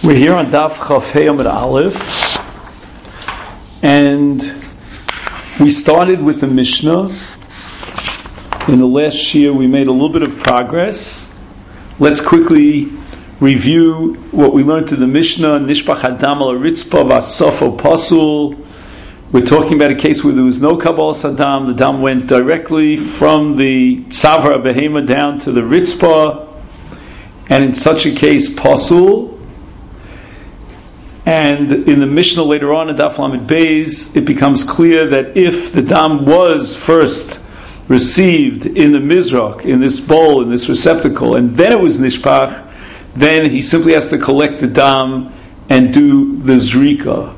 We're here on Daf Chaf Hey Amud Aleph, and we started with the Mishnah. In the last year, we made a little bit of progress. Let's quickly review what we learned in the Mishnah. Nishbach Hadam al Ritzpa Vasofo Pasul. We're talking about a case where there was no Kabbalah Sadam. The dam went directly from the Tzavra Behema down to the Ritzpa, and in such a case, Pasul. And in the Mishnah later on in Daf Lamed Beis, it becomes clear that if the dam was first received in the Mizrach, in this bowl, in this receptacle, and then it was Nishpach, then he simply has to collect the dam and do the Zrika.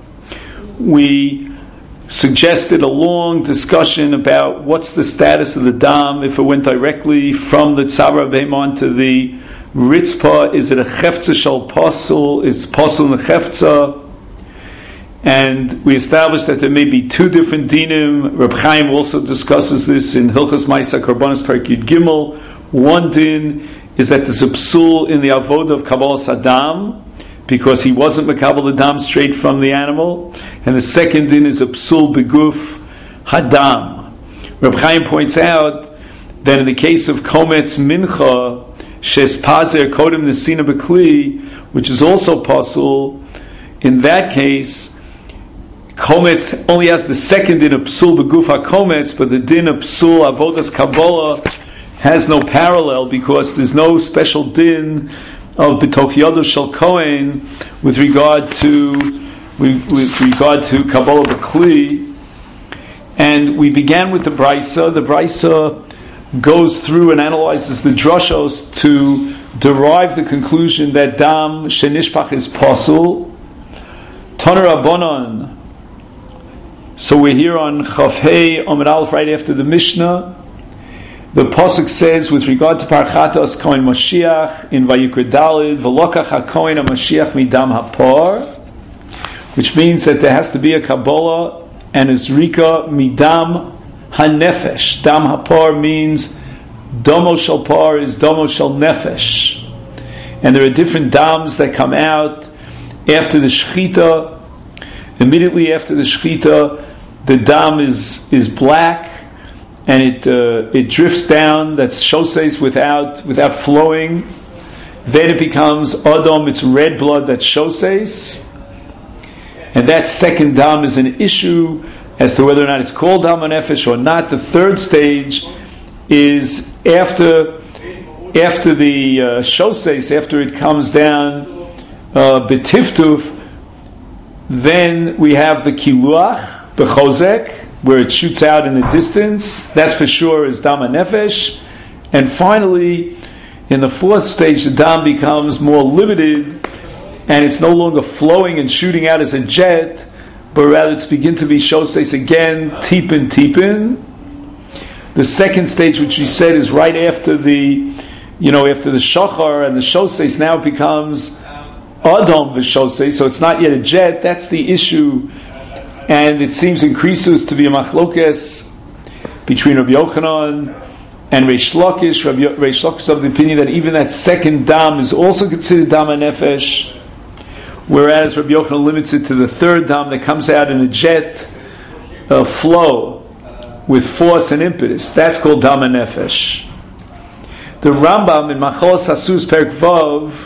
We suggested a long discussion about what's the status of the dam, if it went directly from the Tzavra Behemon to the Ritzpa. Is it a Chefza Shal Pasul? It's Pasul and Chefza. And we established that there may be two different dinim. Reb Chaim also discusses this in Hilchos Ma'aseh Korbanos Perek Yud Gimel. One din is that there's a psul in the avodah of Kabbalah Sadam, because he wasn't Mekabel the dam straight from the animal. And the second din is a psul beguf hadam. Reb Chaim points out that in the case of Kometz Mincha, Shes Pazer Kodem Nesina Bekli, which is also pasul, in that case, Kometz only has the second din of psul beguf hakometz, but the din of psul avodas Kabbalah has no parallel, because there's no special din of betoch yodo shel kohen with regard to Kabbalah Bekli. And we began with the Brisa. The Brisa goes through and analyzes the drashos to derive the conclusion that dam shenishpach is pasul. Toner Rabbanon. So we're here on Chaf Hey Amud Aleph, right after the Mishnah. The pasuk says, with regard to Parchatos Kohen Mashiach in Vayikra Daled, V'lokach HaKohen HaMashiach midam hapor, which means that there has to be a Kabbalah and a Zrika midam hanefesh. Dam hapor means domo shel par is domo shel nefesh, and there are different dams that come out after the shechita. Immediately after the shechita, the dam is black, and it drifts down. That's shoses without flowing. Then it becomes adom. It's red blood. That's shoses, and that second dam is an issue as to whether or not it's called dam hanefesh or not. The third stage is after the shoses, after it comes down betiftuf. Then we have the kiluach bechozek, where it shoots out in the distance. That's for sure is dam hanefesh. And finally, in the fourth stage, the dam becomes more limited, and it's no longer flowing and shooting out as a jet, but rather it's begin to be shoses again, tipin. The second stage, which we said is right after the shachar and the shoses, now it becomes Adam v'shosei, so it's not yet a jet. That's the issue, and it seems increases to be a machlokes between Rabbi Yochanan and Reish Lakish. Reish Lakish is of the opinion that even that second dam is also considered dam hanefesh, whereas Rabbi Yochanan limits it to the third dam that comes out in a jet flow with force and impetus. That's called dam hanefesh. The Rambam in Machalas Hasus Perek Vav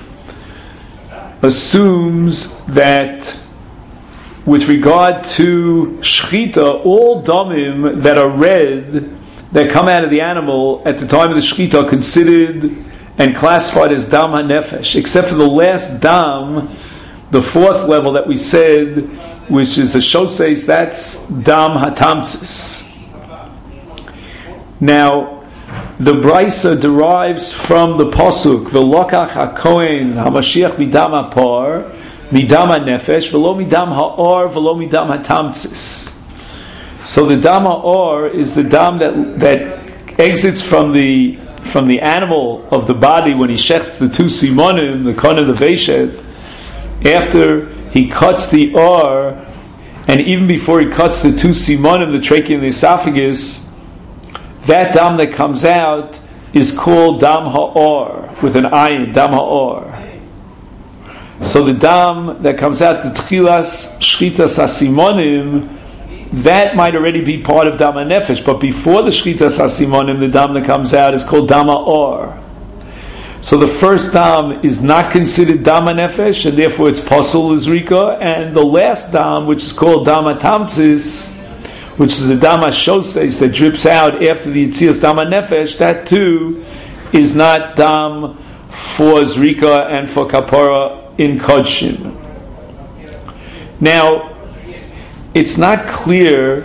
assumes that with regard to shechita, all damim that are red, that come out of the animal at the time of the shechita, are considered and classified as dam hanefesh, except for the last dam, the fourth level that we said, which is a shoses, that's dam hatamtzis. Now, the Brisa derives from the pasuk V'lokach HaKohen HaMashiach midam hapar midam hanefesh v'lo midam ha'or v'lo midam hatamtzis. So the dam ha'or is the dam that exits from the animal of the body when he shechs the two simonim, the kon and the veshet, after he cuts the or, and even before he cuts the two simonim, the trachea and the esophagus. That dam that comes out is called dam ha'or, with an ayin, dam ha'or. So the dam that comes out, the tchilas shchitas asimonim, that might already be part of dam nefesh, but before the shchitas asimonim, the dam that comes out is called dam or. So the first dam is not considered dam nefesh, and therefore it's pasul lizrika, and the last dam, which is called dam tamtzis, which is a dam shoses that drips out after the yitzias dam nefesh, that too is not dam for zrika and for kapara in kodshim. Now, it's not clear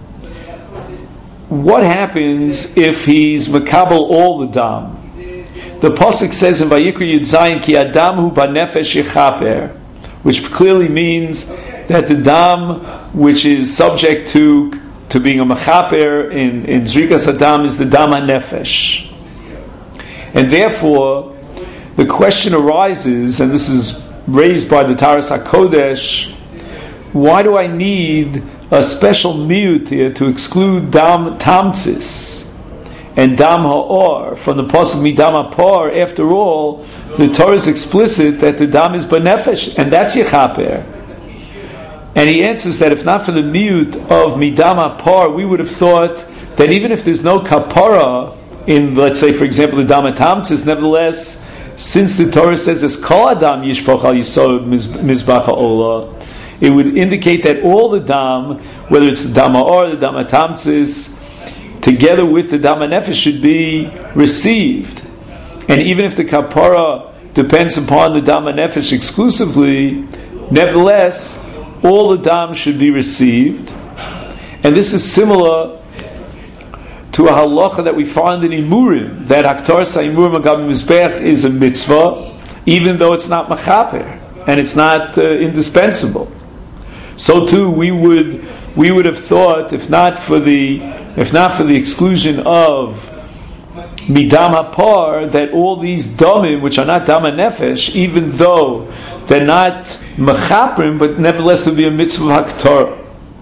what happens if he's makabel all the dam. The pasuk says in Vayikra Yud Zayin ki adam hu banefesh yechaper, which clearly means that the dam which is subject to being a mechaper in zrikas adam is the dam hanefesh, and therefore the question arises, and this is raised by the Taras HaKodesh, why do I need a special miyut here to exclude dam tamtzis and dam ha'or from the pasuk midam ha'par? After all, the Torah is explicit that the dam is banefesh, and that's yechaper. And he answers that if not for the miyut of midam ha'par, we would have thought that even if there's no kapara in, let's say, for example, the dam ha'tamtzis, nevertheless, since the Torah says it's kol adam yishpoch al yisod mizbach ha'olah, it would indicate that all the dam, whether it's the dam ha'or, the dam ha'tamtzis, together with the dam ha'nefesh, should be received. And even if the kapara depends upon the dam ha'nefesh exclusively, nevertheless, all the dam should be received. And this is similar to a halacha that we find in Imurim, that Haktor Sa'imurim Agam Mizbech is a mitzvah, even though it's not machaper, and it's not indispensable. So too, we would have thought, if not for the exclusion of midam hapar, that all these damim, which are not dam nefesh, even though they're not mechaprim, but nevertheless will be a mitzvah of haktorah.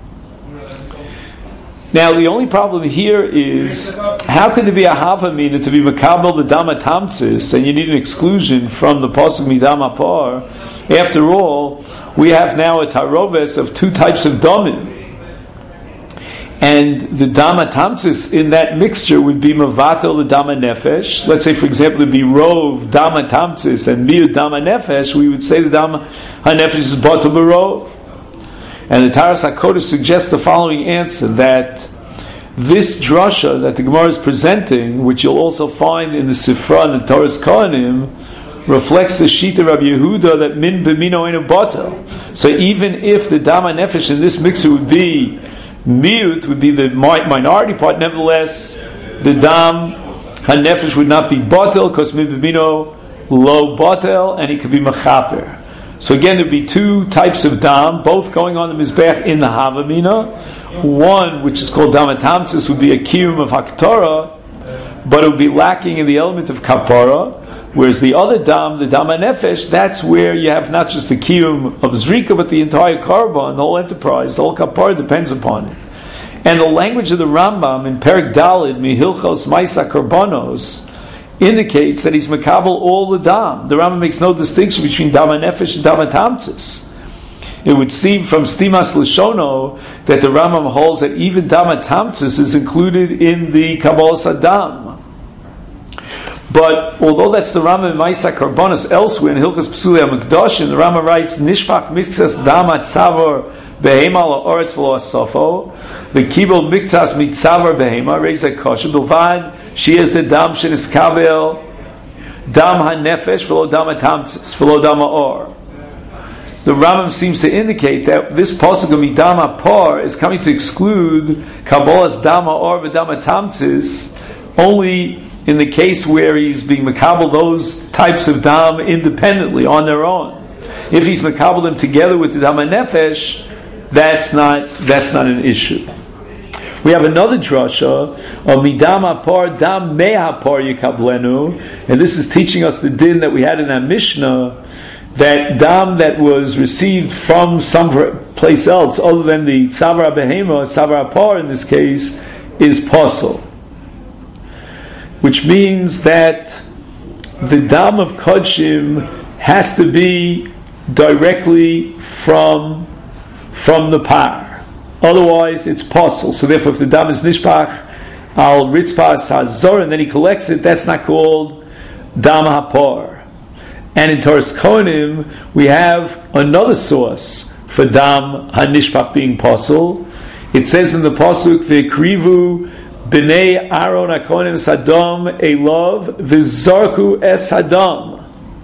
Now, the only problem here is, how could there be a havamina to be makabel the dam tamtzis, and you need an exclusion from the pasuk midam hapar? After all, we have now a taroves of two types of damim, and the dam tamtzis in that mixture would be mavato the dam nefesh. Let's say, for example, it'd be rov dam tamtzis and miut dam nefesh. We would say the dam hanefesh is bato berov. And the Taras HaKodesh suggests the following answer, that this drasha that the Gemara is presenting, which you'll also find in the Sifra and the Torah's Kohanim, reflects the Shita Rabbi Yehuda that min b'mino enu batel. So even if the dam nefesh in this mixer would be miut, would be the minority part, nevertheless the dam hanefesh would not be batel, because min b'mino lo batel, and it could be mechaper. So again, there'd be two types of dam, both going on the mizbech in the havamina. One, which is called dam tamtzis, would be a kiyum of haktorah, but it would be lacking in the element of kapara. Whereas the other dam, the dam nefesh, that's where you have not just the kiyum of zrika, but the entire korban, the whole enterprise, the whole kapara depends upon it. And the language of the Rambam in Perek Dalid, Mihilchos Maisa Korbanos, indicates that he's makabel all the dam. The Rambam makes no distinction between dam nefesh and dam tamtzis. It would seem from Stimas Lishono that the Rambam holds that even dam tamtzis is included in the Kabbalas Adam. But although that's the Rambam in Maisa Karbonos, elsewhere in Hilchos Psulei HaMikdashim, the Rambam writes, Nishpach Mikzas dam tzavor behema la'oretz v'lo asofo, the kibel mikzas mitzavar behema, reizah kosher, bilvad she'ez the dam sheniskavel dam hanefesh v'lo dam hatamtzis v'lo dam ha'or. The Rambam seems to indicate that this pasuk of midam hapar is coming to exclude kabbalas dam ha'or v'dam hatamtzis only in the case where he's being makabel those types of dam independently on their own. If he's makabel them together with the dam hanefesh, that's not an issue. We have another drasha of midam hapar dam me hapar yikablenu, and this is teaching us the din that we had in our Mishnah, that dam that was received from some place else other than the tzavar behema, tzavar hapar in this case, is pasul, which means that the dam of kodshim has to be directly from the par. Otherwise, it's possible. So therefore, if the dam is nishpach al ritzpas hazor, and then he collects it, that's not called dam hapor. And in Toras Kohanim, we have another source for dam hanishpach being possible. It says in the pasuk, "V'krivu b'nei Aaron hakohanim sadam elov v'zarku es hadam."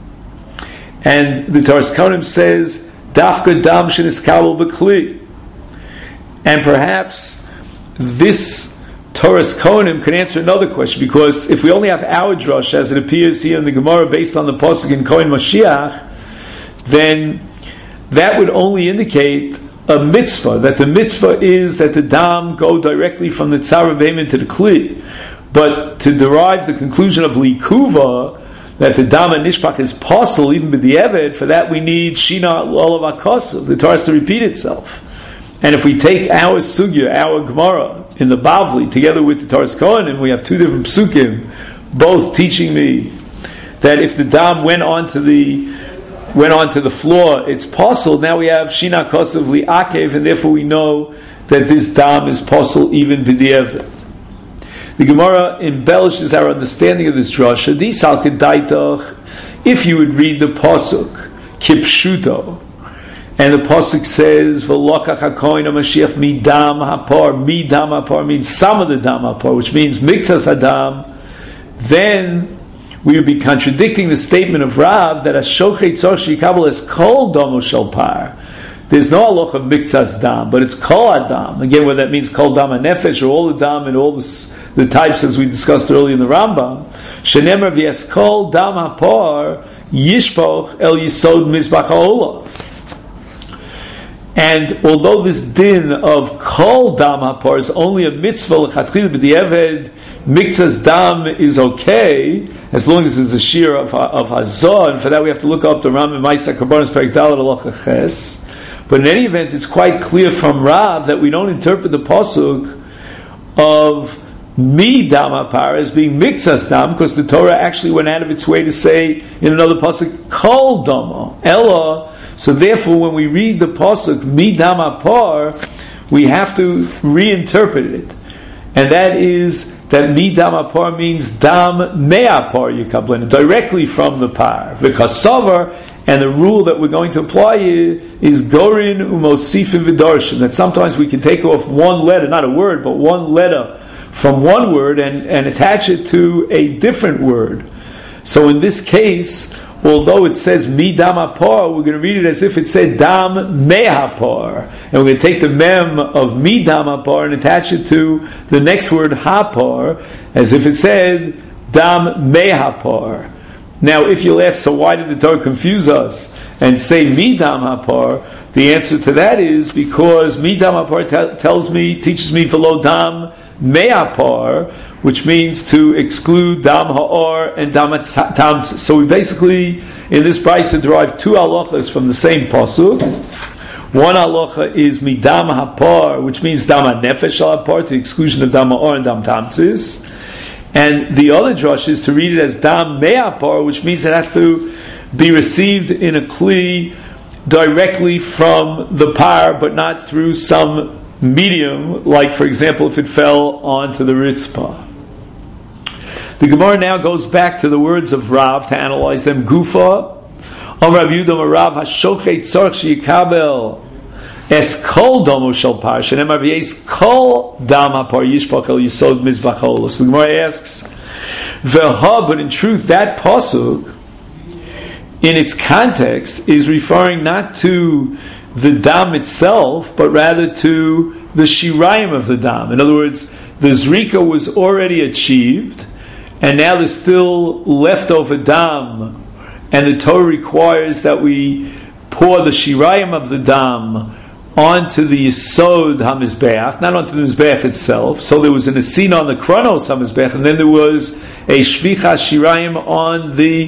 And the Toras Kohanim says, "Dafka dam sheniskabel b'kli." And perhaps this Toras Kohanim can answer another question, because if we only have our drush as it appears here in the Gemara based on the pasuk in Kohen Mashiach, then that would only indicate a mitzvah, that the mitzvah is that the dam go directly from the tzara behemoth to the kli. But to derive the conclusion of likuva, that the dam and nishpach is possible even b'di'eved, for that we need shina l'olav hakasav. The Torah has to repeat itself. And if we take our sugya, our Gemara in the Bavli, together with the Toras Kohanim, we have two different psukim, both teaching me that if the dam went onto the floor, it's possible. Now we have shina kosav li'akev, and therefore we know that this dam is possible even b'di'eved. The Gemara embellishes our understanding of this drasha. Disal kedaitach, if you would read the pasuk kipshuto, and the pasuk says, "V'lokach hakohen hamashiach midam hapar." Midam hapar means some of the dam hapar, which means miktas hadam. Then we would be contradicting the statement of Rav that Ashochet tzorch shikabel is kol domo shel par. There's no halach of miktas dam, but it's kol adam. Again, whether that means kol dam nefesh or all the dam and all the types as we discussed earlier in the Rambam. Shenemar v'yes kol dam hapar yishpoch el yisod mizbach ha'olah. And although this din of kol dam hapar is only a mitzvah l'chatchil b'di'eved, miktas dam is okay as long as it's a shear of hazah, and for that we have to look up the Rambam Ma'aseh Karbonos Perek Daled Halacha Ches. But in any event, it's quite clear from Rav that we don't interpret the pasuk of mi dam hapar as being miktas dam, because the Torah actually went out of its way to say in another pasuk kol dama ella. So therefore, when we read the pasuk mi dam hapar, we have to reinterpret it, and that is that mi dam hapar means dam me'apar yikablin, directly from the par. V'kasavar, and the rule that we're going to apply here is gorin umosifim v'darshin, that sometimes we can take off one letter, not a word, but one letter from one word and attach it to a different word. So in this case, although it says mi dam hapar, we're going to read it as if it said dam mehapar, and we're going to take the mem of mi dam hapar and attach it to the next word hapar, as if it said dam mehapar. Now, if you'll ask, so why did the Torah confuse us and say mi dam hapar? The answer to that is because mi dam hapar teaches me v'lo dam mehapar, which means to exclude dam ha'or and dam tamtz. So we basically, in this brayso, derive two halachas from the same pasuk. One halacha is midam hapar, which means dam ha'nefesh ha'apar, to the exclusion of dam ha'or and dam tamtzis. And the other drush is to read it as dam me'apar, which means it has to be received in a kli directly from the par, but not through some medium, like, for example, if it fell onto the ritzpah. The Gemara now goes back to the words of Rav to analyze them. Gufa, Rav Yudam Rav Hashochet tzorch sheyikabel es kol domo shel par shenemar v'yeis kol dam hapar yishpach el yisod mizbach ha'olah. So the Gemara asks, v'ha, but in truth that pasuk, in its context, is referring not to the dam itself, but rather to the shirayim of the dam. In other words, the zrika was already achieved, and now there's still leftover dam, and the Torah requires that we pour the shirayim of the dam onto the Yisod HaMizbeach, not onto the Mizbeach itself. So there was an Esina on the Kronos HaMizbeach, and then there was a Shvicha Shirayim on the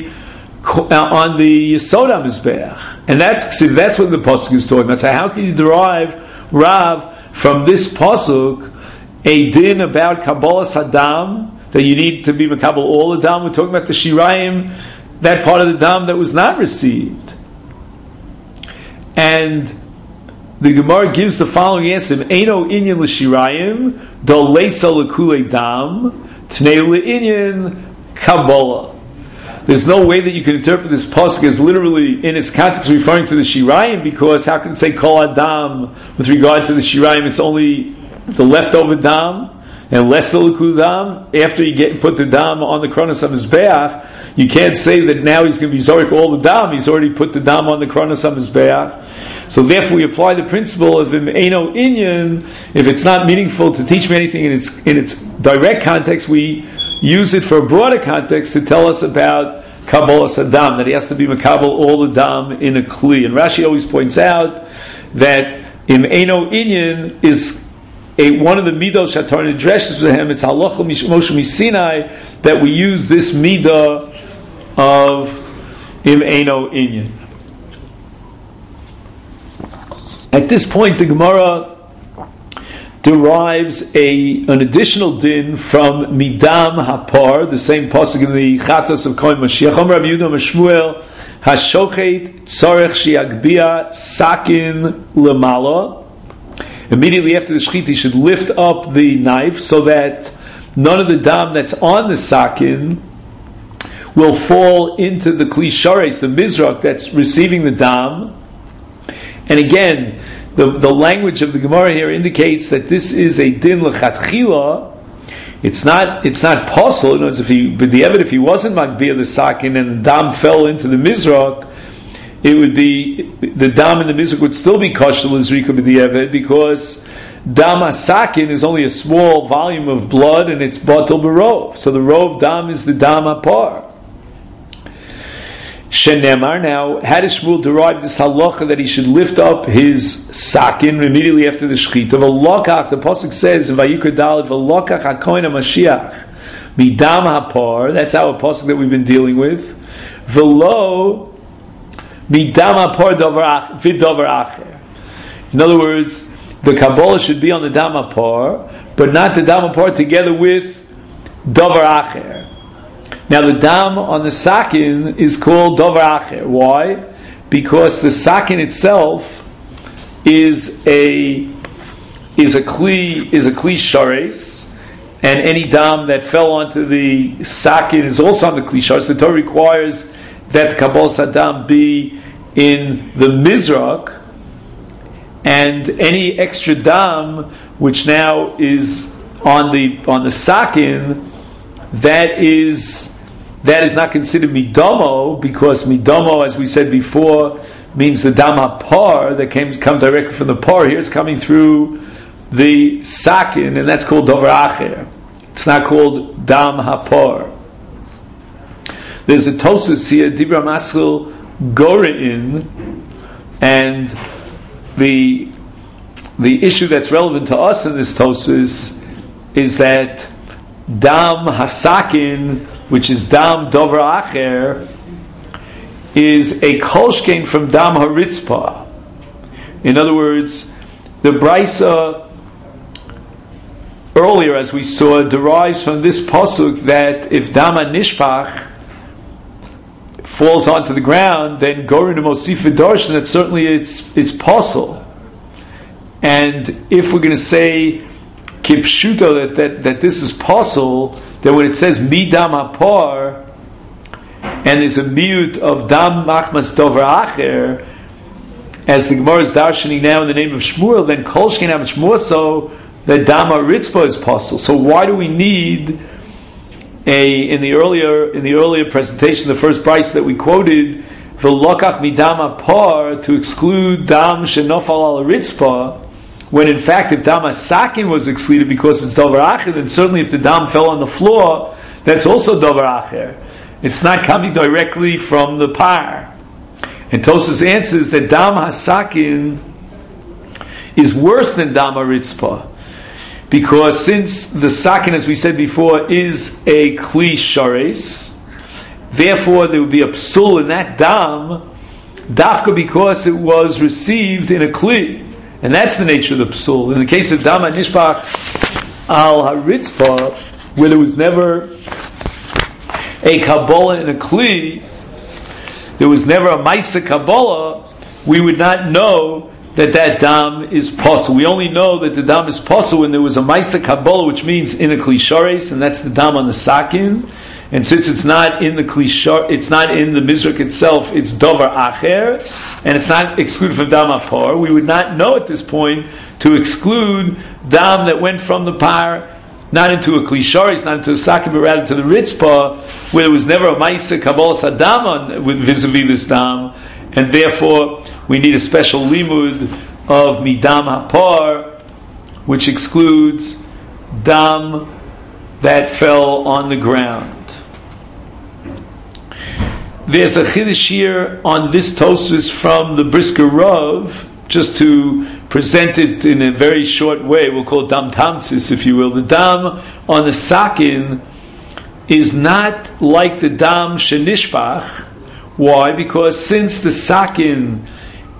Yisod HaMizbeach. And that's what the pasuk is talking about. So how can you derive, Rav, from this pasuk a din about Kabbalah Sadam, that you need to be Makabal all the dam? We're talking about the Shirayim, that part of the dam that was not received. And the Gemara gives the following answer: Eino inyan l'shirayim, do leisa l'kulei dam, tnei l'inyan kabbalah. There's no way that you can interpret this pasuk as literally, in its context, referring to the shirayim, because how can it say kol adam with regard to the shirayim? It's only the leftover dam, and lesa l'kulei dam. After you put the dam on the kronos of his beach, you can't say that now he's going to be zorik all the dam. He's already put the dam on the kronos of his beach. So therefore, we apply the principle of Eino inyan. If it's not meaningful to teach me anything in its direct context, we use it for a broader context to tell us about Kabbalah Sadam, that he has to be makabel all the dam in a kli. And Rashi always points out that Eino inyan is one of the midos shatar nidreshes for him. It's halacha Moshe Misinai that we use this midah of Eino inyan. At this point, the Gemara derives an additional din from Midam Hapar, the same pasuk in the Chatos of Kohen Mashiach. Rabbi Yehuda Shmuel Hashochet Tzarech Shiagbia Sakin Lemala. Immediately after the shechita, he should lift up the knife so that none of the dam that's on the sakin will fall into the kli shares, the mizrak that's receiving the dam. And again, the language of the Gemara here indicates that this is a din lechatchila. It's not possible. In other words, if he wasn't magbia the sakin and the dam fell into the mizrak, it would be the dam in the mizrak would still be kosher l'zrika b'di'evet, because dam asakin is only a small volume of blood and it's batel b'rov. So the rov dam is the dam apar. Shenemar. Now, how does Shmuel derive this halacha that he should lift up his sakin immediately after the shechita? V'lokach, the pasuk says in Vayikra Dalet, v'lokach hakohen HaMashiach midam hapar. That's our pasuk that we've been dealing with. V'lo midam hapar v'davar acher. In other words, the Kabbalah should be on the dam hapar, but not the dam hapar together with davar acher. Now the dam on the sakin is called davar acher. Why? Because the sakin itself is a kli shares, and any dam that fell onto the sakin is also on the kli shares. The Torah requires that the Kabbalah Sadam be in the mizrak, and any extra dam which now is on the sakin, that is not considered midomo, because midomo, as we said before, means the dam hapar that come directly from the par. Here it's coming through the sakin, and that's called davar acher. It's not called dam hapar. There's a Tosfos here, Dibra Maskil Gorein, and the issue that's relevant to us in this Tosfos is that dam hasakin, which is dam davar acher, is a kolshkein from dam haritzpah. In other words, the Brisa earlier, as we saw, derives from this pasuk that if dam nishpach falls onto the ground, then gorin mosif v'darshan, that certainly it's possible. And if we're going to say kipshuto that this is possible, that when it says mi dam apar, and there's a miut of dam machmas davar acher, as the Gemara is darshaning now in the name of Shmuel, then kol shkein how much more so that dam haritzpah is possible. So why do we need in the earlier presentation, the first price that we quoted, v'lokach midam apar, to exclude dam shenofal al haritzpah, when in fact if dam hasakin was excluded because it's davar acher, then certainly if the dam fell on the floor, that's also davar acher. It's not coming directly from the par. And Tosfos answers that dam hasakin is worse than dam haritzpah, because since the sakin, as we said before, is a kli shares, therefore there would be a psul in that dam, dafka, because it was received in a kli. And that's the nature of the psul. In the case of dam nishpach al haritzpah, where there was never a Kabbalah in a kli, there was never a Maisa Kabbalah, we would not know that dam is possible. We only know that the dam is possible when there was a Maisa Kabbalah, which means in a Klishares, and that's the dam on the Sakin. And since it's not in the Klishar, it's not in the Mizrak itself, it's Dover Acher, and it's not excluded from Dam Apar, we would not know at this point to exclude dam that went from the par, not into a Klishares, not into a Sakin, but rather to the Ritzpah, where there was never a Maisa Kabbalah Sadam with vis-a-vis this dam, and therefore we need a special limud of midam hapar, which excludes dam that fell on the ground. There's a chiddush here on this Tosfos from the Brisker Rav, just to present it in a very short way. We'll call it dam tamtzis, if you will. The dam on the sakin is not like the dam shenishpach. Why? Because since the sakin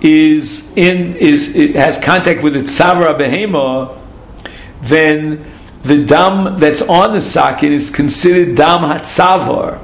it has contact with its savra behema, then the dam that's on the sakin is considered dam hatzavar.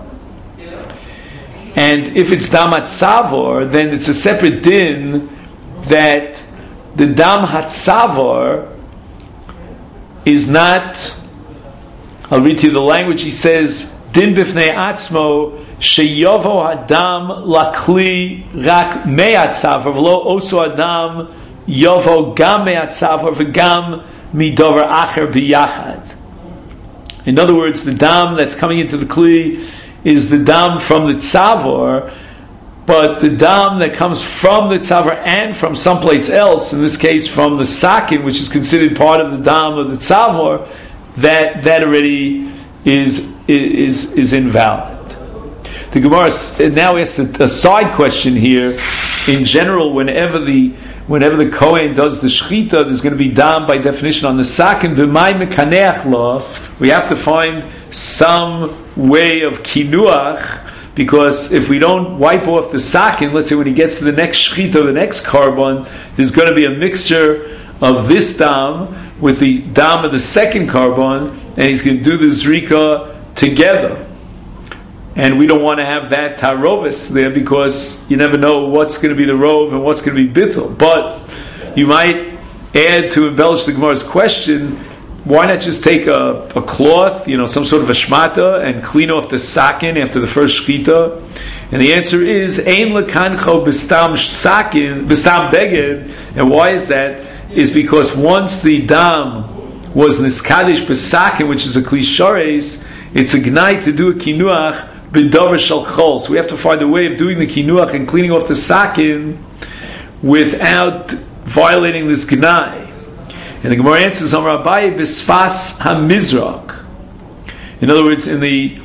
And if it's dam hatzavar, then it's a separate din that the dam hatzavar is not. I'll read to you the language. He says, din bifnei atzmo sheyovo adam lakli rak me'atzavar v'lo oso adam yovo gam me'atzavar v'gam midover acher biyachad. In other words, the dam that's coming into the kli is the dam from the tzavar, but the dam that comes from the tzavar and from someplace else, in this case from the sakin, which is considered part of the dam of the tzavar, that already is invalid. The Gemara now asks a side question here. In general, whenever the Kohen does the shechita, there's going to be dam by definition on the sakin. V'may mekaneach lo. We have to find some way of kinuach, because if we don't wipe off the sakin, let's say when he gets to the next shechita, the next carbon, there's going to be a mixture of this dam with the dam of the second carbon, and he's going to do the zrika together. And we don't want to have that tarovis there, because you never know what's going to be the rov and what's going to be bittul. But you might add to embellish the Gemara's question, why not just take a cloth, some sort of a shmata, and clean off the sakin after the first shchita? And the answer is, ein lekancho b'stam sakin, b'stam beged. And why is that? Is because once the dam was niskadish b'sakin, which is a klishares, it's a gnai to do a kinuach b'dover shel chol. So we have to find a way of doing the kinuach and cleaning off the sakin without violating this gnai. And the Gemara answers, Amar Abaye b'sfas hamizrak. In other words, in the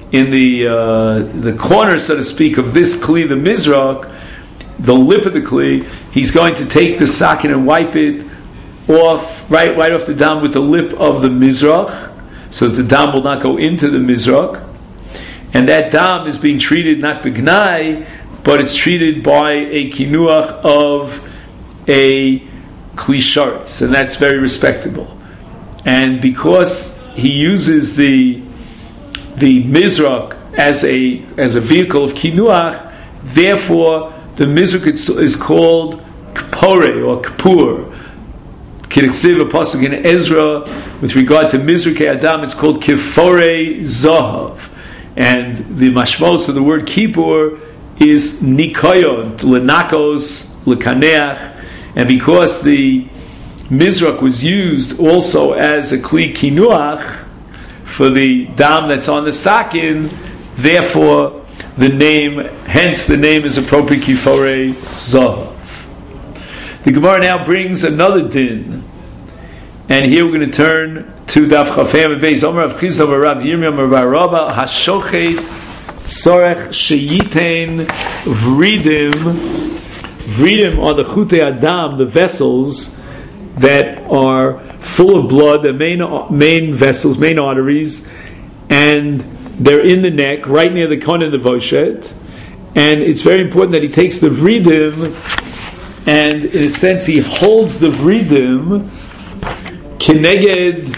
corner, so to speak, of this kli, the mizrak, the lip of the kli, he's going to take the sakin and wipe it off, right off the dam with the lip of the mizrach, so that the dam will not go into the mizrach. And that dam is being treated not b'gnai, but it's treated by a kinuach of a klisharis, and that's very respectable. And because he uses the mizrach as a vehicle of kinuach, therefore the mizrach is called kpore or kpur. K'diksiv, a pasuk in Ezra with regard to mizrach adam, it's called kifore zahav. And the mashmos of the word kippur is nikayon, lenakos, lekaneach. And because the mizrach was used also as a kli kinuach for the dam that's on the sakin, therefore the name is appropriate, kifore zahav. The Gemara now brings another din, and here we're going to turn to Daf Chafei and Beis. Omer Rav Chisda bar Rav Yirmiyah bar Rabba hashochet sorech sheyitein vridim. Vridim are the chutei adam, the vessels that are full of blood, the main vessels, main arteries, and they're in the neck, right near the kon and the voshet. And it's very important that he takes the vridim, and in a sense he holds the vridim keneged.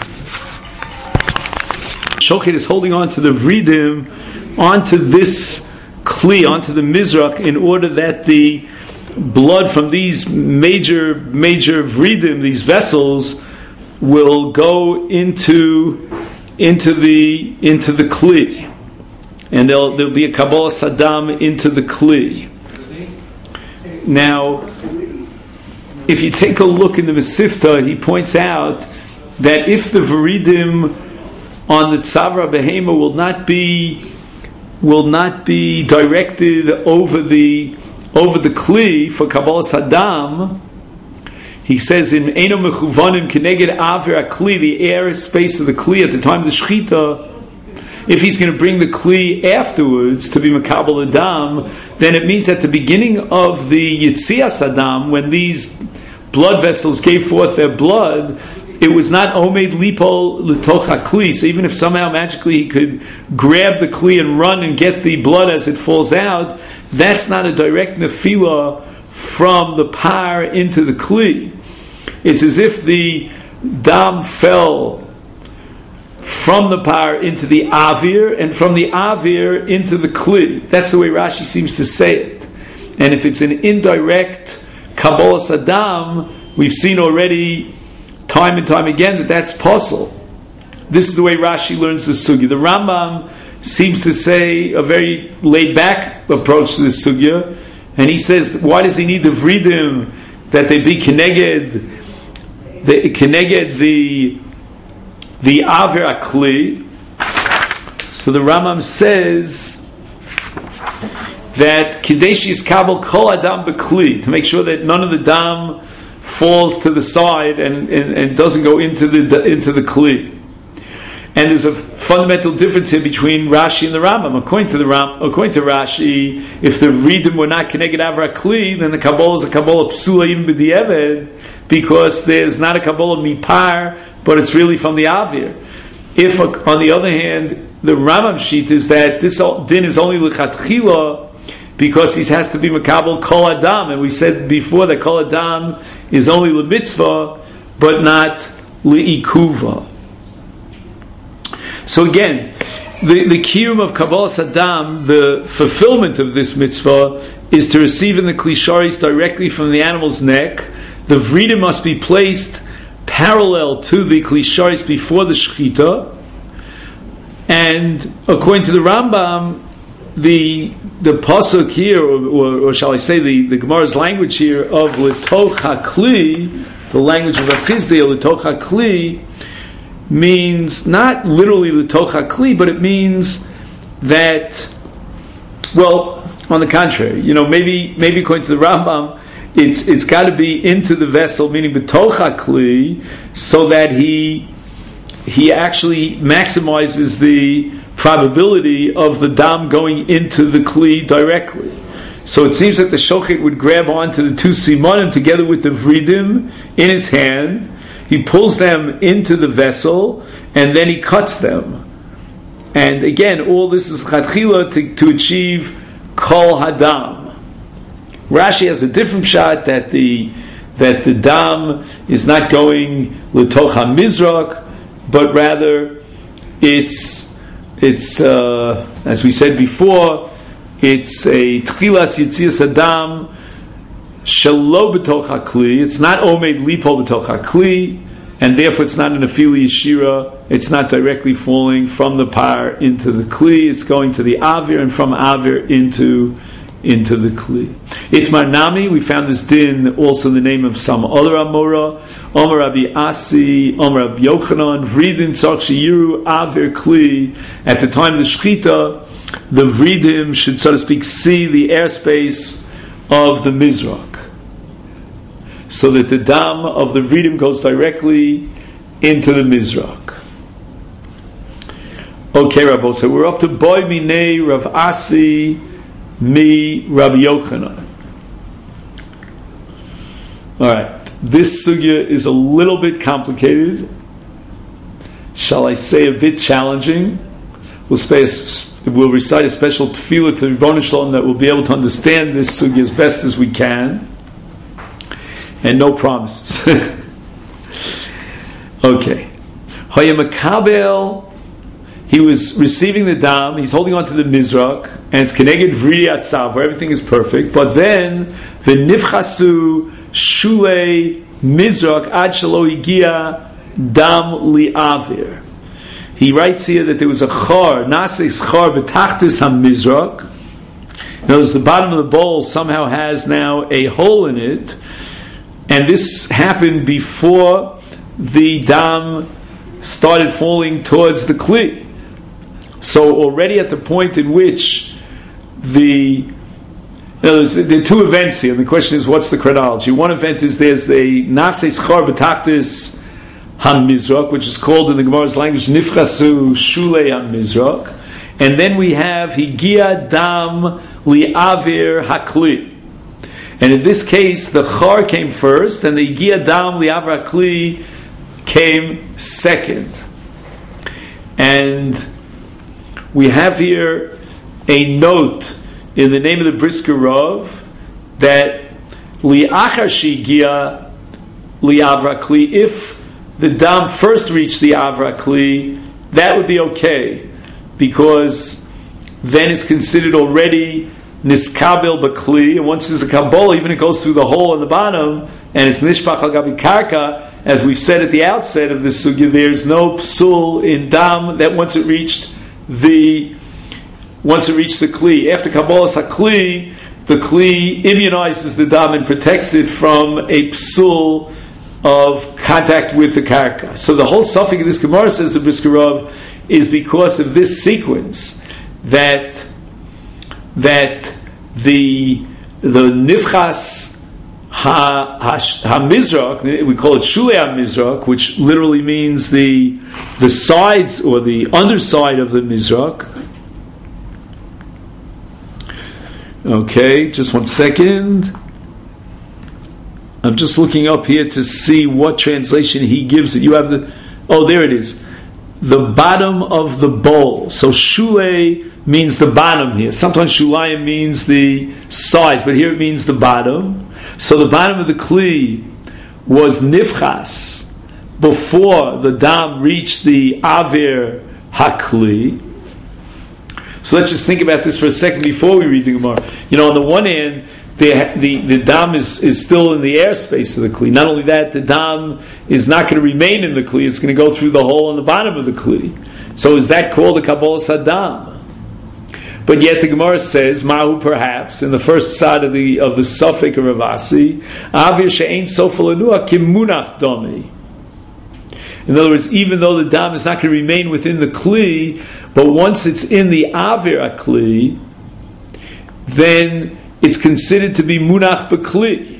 Shochet is holding on to the vridim, onto this kli, onto the mizrach, in order that the blood from these major vridim, these vessels, will go into the kli, and there'll be a kabbalah sadam into the kli. Now, if you take a look in the Mesivta, he points out that if the vridim on the tzavra behema will not be directed over the kli for kabbalah sadam, he says in Eino Mechuvanim Keneged Aver HaKli, the air space of the kli at the time of the shechita, if he's going to bring the kli afterwards to be Makabal Adam, then it means at the beginning of the Yitzias Adam, when these blood vessels gave forth their blood, it was not Omed Lipol L'toch HaKli. So even if somehow magically he could grab the kli and run and get the blood as it falls out, that's not a direct nefila from the par into the kli. It's as if the dam fell from the par into the avir, and from the avir into the kli. That's the way Rashi seems to say it. And if it's an indirect kabbalah sadam, we've seen already time and time again that that's possible. This is the way Rashi learns the sugya. The Rambam seems to say a very laid-back approach to this sugya, and he says, why does he need the vridim that they be keneged the aver akli? So the Rambam says that kadesh yiskabel kol adam bekli, to make sure that none of the dam falls to the side and doesn't go into the kli. And there's a fundamental difference here between Rashi and the Rambam. According to Rashi, if the vridim were not keneged aver akli, then the kabbalah is a kabbalah psula even b'di'eved, because there's not a kabbalah mipar, but it's really from the avir. If, on the other hand, the Rambam sheet is that this din is only lechatchila because he has to be makabel kol adam, and we said before that kol adam is only lemitzvah, but not leikuva. So again, the kiyum of kabbalah sadam, the fulfillment of this mitzvah, is to receive in the klisharis directly from the animal's neck. The vrida must be placed parallel to the klisharis before the shechita, and according to the Rambam, the pasuk here, or shall I say the Gemara's language here of l'toch hakli, the language of Achizdia, l'toch hakli, means not literally l'toch hakli, but it means that, well, on the contrary, maybe according to the Rambam, it's got to be into the vessel, meaning b'toch hakli, so that he actually maximizes the probability of the dam going into the kli directly. So it seems that the shochet would grab onto the two simonim together with the vridim in his hand. He pulls them into the vessel and then he cuts them. And again, all this is chatchila to achieve kol hadam. Rashi has a different shot that the dam is not going l'toch hamizrak, but rather it's as we said before, it's a tchilas yitzias adam shelo b'toch hakli. It's not omed lipol b'toch hakli, and therefore it's not an afili yeshira. It's not directly falling from the par into the kli. It's going to the avir, and from avir into the kli. Itmar nami, we found this din also in the name of some other Amora. Omer Rabbi Asi, Omer Rabbi Yochanan, Vridin tzarch sheyiru avir kli. At the time of the shechita, the Vridim should, so to speak, see the airspace of the Mizrak, so that the dam of the Vridim goes directly into the Mizrak. Okay, Rabbi, so we're up to Boy Minei Rav Asi Mi Rabbi Yochanan. All right, this sugya is a little bit complicated. Shall I say a bit challenging? We'll recite a special tefillah to Ribbono Shel Olam that we'll be able to understand this sugya as best as we can, and no promises. Okay, Hayamakabel. he was receiving the dam, he's holding on to the mizrak, and it's keneged vriyat atzav, where everything is perfect, but then the nifchasu shulei mizrak ad shelo higia dam li'avir. He writes here that there was a char, naseis char betachtis ha-mizrak. In other words, the bottom of the bowl somehow has now a hole in it, and this happened before the dam started falling towards the kli. So already at the point in which there are two events here, and the question is, what's the chronology? One event is there's the naseis char betachtis ha-mizrak, which is called in the Gemara's language nifchasu shulei ha-mizrak, and then we have higia dam li'avir hakli. And in this case, the char came first, and the higia dam li'avir hakli came second. And we have here a note in the name of the Brisker Rav that li'achar shigia li'avir hakli, if the dam first reached the avra kli, that would be okay, because then it's considered already niskabel bakli, and once there's a kabbalah, even it goes through the hole on the bottom, and it's nishpach al gabi karka, as we've said at the outset of this sugya, there's no psul in dam that once it reached the kli. After kabbalah sakli, the kli immunizes the dam and protects it from a psul of contact with the karka. So the whole suffix of this Gemara, says the Brisker Rav, is because of this sequence that the nifchas ha-mizrak, we call it shulei ha-mizrak, which literally means the sides or the underside of the mizrak. Okay, just 1 second. I'm just looking up here to see what translation he gives it. You have there it is. The bottom of the bowl. So shulei means the bottom here. Sometimes shulayim means the sides, but here it means the bottom. So the bottom of the kli was nifchas before the dam reached the avir hakli. So let's just think about this for a second before we read the Gemara. On the one hand, the dam is still in the airspace of the kli. Not only that, the dam is not going to remain in the kli; it's going to go through the hole on the bottom of the kli. So is that called a kabbalah sadam? But yet the Gemara says, Mahu perhaps, in the first side of the suffix of Ravasi, Avir she'ein sofel anua kimunach domi. In other words, even though the dam is not going to remain within the kli, but once it's in the avir akli, then it's considered to be munach b'kli.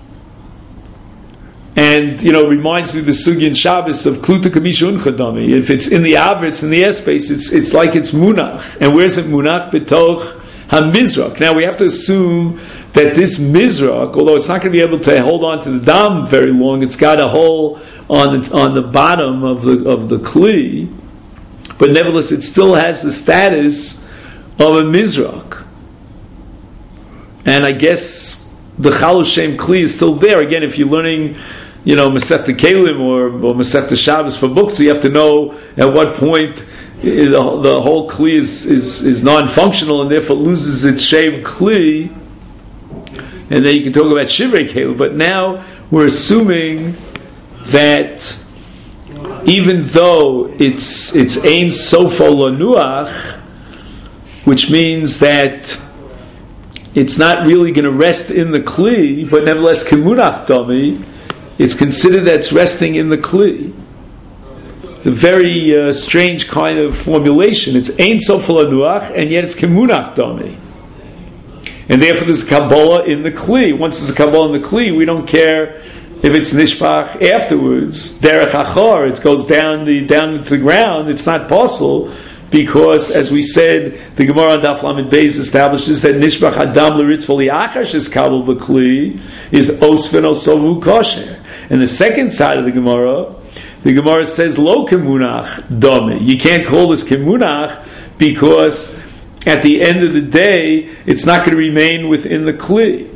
And, reminds me of the Sugya in Shabbos of Kluta Kamisha Unchadami. If it's in the avir, it's in the airspace, it's like it's munach. And where's it munach? B'toch ha-mizrak. Now we have to assume that this mizrak, although it's not going to be able to hold on to the dam very long, it's got a hole on the bottom of the kli, but nevertheless it still has the status of a mizrak. And I guess the Chalul Shem Kli is still there. Again, if you're learning, Masechta Kelim or Masechta Shabbos for books, you have to know at what point the whole Kli is non-functional and therefore loses its Shem Kli. And then you can talk about Shivrei Kelim. But now we're assuming that even though it's Ein Sofo Lanuach, which means that it's not really going to rest in the kli, but nevertheless kimunach dami, it's considered that it's resting in the kli. A very strange kind of formulation. It's ein sof lanuach, and yet it's kimunach dami. And therefore there's a kabbalah in the kli. Once there's a kabbalah in the kli, we don't care if it's nishpach afterwards. Derech achor, it goes down to the ground. It's not possible. Because, as we said, the Gemara on Daf Lamed Beis establishes that Nishbach Adam L'Ritz V'Li'achash is Kabul B'Kli is Osfen Osovu Kosher. And the second side of the Gemara says Lo Kemunach Dome. You can't call this Kemunach because at the end of the day it's not going to remain within the Kli.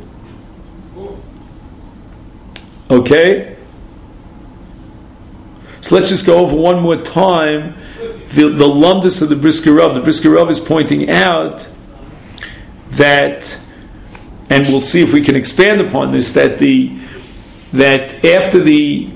Okay? So let's just go over one more time the lumdus of the Brisker Rav. The Brisker Rav is pointing out that, and we'll see if we can expand upon this, that after the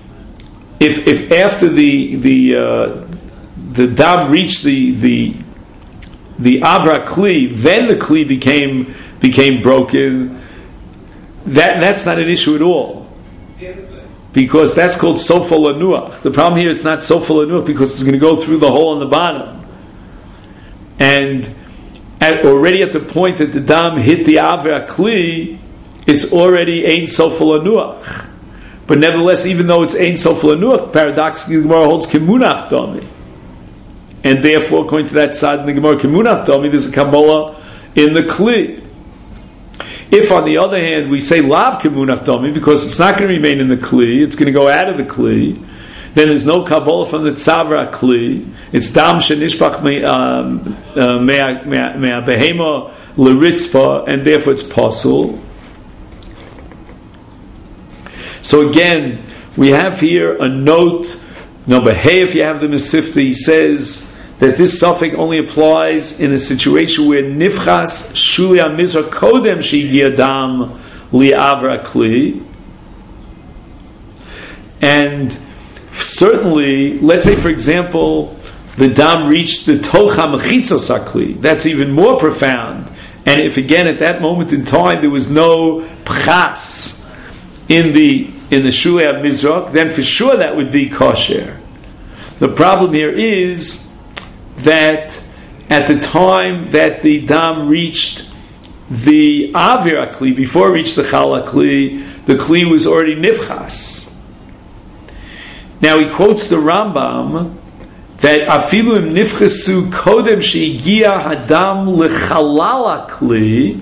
dam reached the avra kli, then the kli became broken. That's not an issue at all, because that's called sofa lanuach. The problem here, it's not sofa lanuach because it's going to go through the hole on the bottom, and already at the point that the dam hit the avra kli, it's already ein sofa lanuach. But nevertheless, even though it's ein sofa lanuach, paradoxically the Gemara holds kemunach dami, and therefore, according to that side in the Gemara kemunach dami, there's a kabbalah in the kli. If, on the other hand, we say lav kemunach dami, because it's not going to remain in the kli, it's going to go out of the kli, then there's no kabbalah from the tzavra kli. It's dam shenishpach mea behema l'ritzpa, and therefore it's possible. So again, we have here a note. Number hey, if you have the Mesifta, he says that this suffix only applies in a situation where nifchas shuli hamizra kodem sheigi adam li'avra kli. And certainly, let's say for example, the dam reached the tocha mechitzos hakli. That's even more profound. And if again at that moment in time there was no pchas in the shuli hamizra, then for sure that would be kosher. The problem here is that at the time that the dam reached the avir kli, before it reached the chala kli, the kli was already nifchas. Now he quotes the Rambam that afilu im nifchasu kodem sheigia hadam lechalala kli.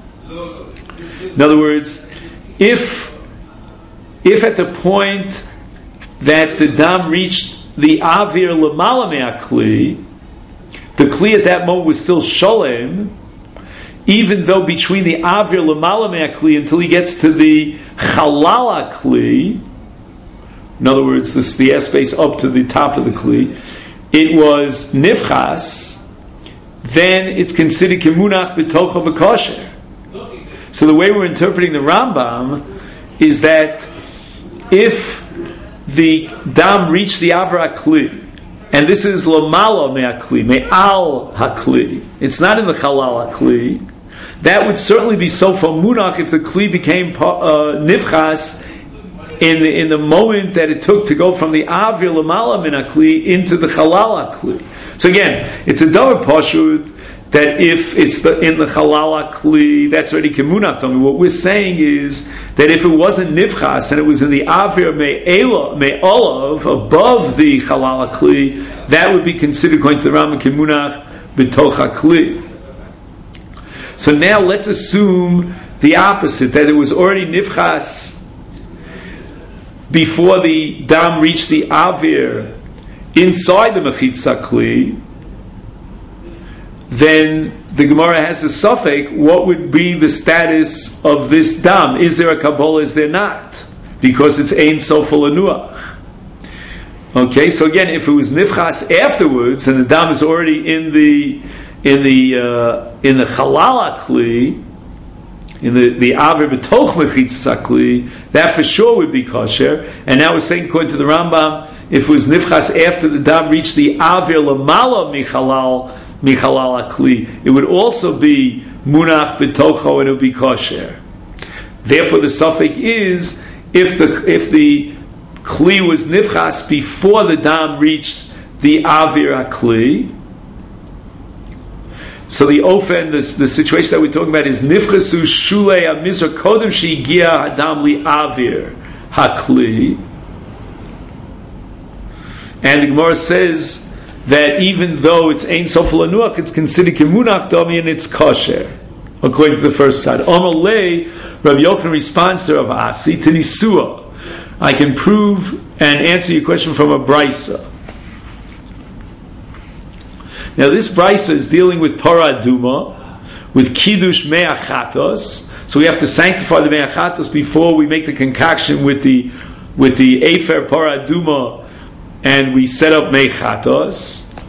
In other words, if at the point that the dam reached the avir lemala me'akli, the kli at that moment was still sholem, even though between the avir lemala me'akli until he gets to the chalala kli, in other words, the airspace up to the top of the kli, it was nifchas, then it's considered kemunach b'tocha v'kosher. So the way we're interpreting the Rambam is that if the dam reached the avra kli, and this is lamala me'akli, me'al hakli, it's not in the chalal hakli, that would certainly be sofa munach if the kli became nifchas in the moment that it took to go from the avir lamala min hakli into the chalal hakli. So again, it's a davar pashut that if it's in the chalal kli, that's already kemunach dami. What we're saying is that if it wasn't nifchas and it was in the avir me'olav above the chalal kli, that would be considered, according to the Rambam, kemunach b'toch kli. So now let's assume the opposite, that it was already nifchas before the dam reached the avir inside the mechitza kli. Then the Gemara has a suffix. What would be the status of this dam? Is there a kabbalah? Is there not? Because it's ein sofa lanuach. Okay, so again, if it was nifchas afterwards and the dam is already in the chalala kli, in the avir b'toch mechitza kli, that for sure would be kosher. And now we're saying, according to the Rambam, if it was nifchas after the dam reached the avir lamala michalal kli, it would also be munach b'tocho and it would be kosher. Therefore, the suffix is if the kli was nifchas before the dam reached the avir kli. So the ofen, the situation that we're talking about is nifchasu shulei amizra kodem sheigia hadam li avir hakli, and the Gemara says that even though it's ein sofa lanuach, it's considered kemunach dami and it's kosher, according to the first side. Amalei, Rabbi Yochanan responds to Rav Asi to nisua. I can prove and answer your question from a brisa. Now this brisa is dealing with para aduma, with kiddush me'achatos. So we have to sanctify the me'achatos before we make the concoction with the efer para aduma, and we set up me'achatos.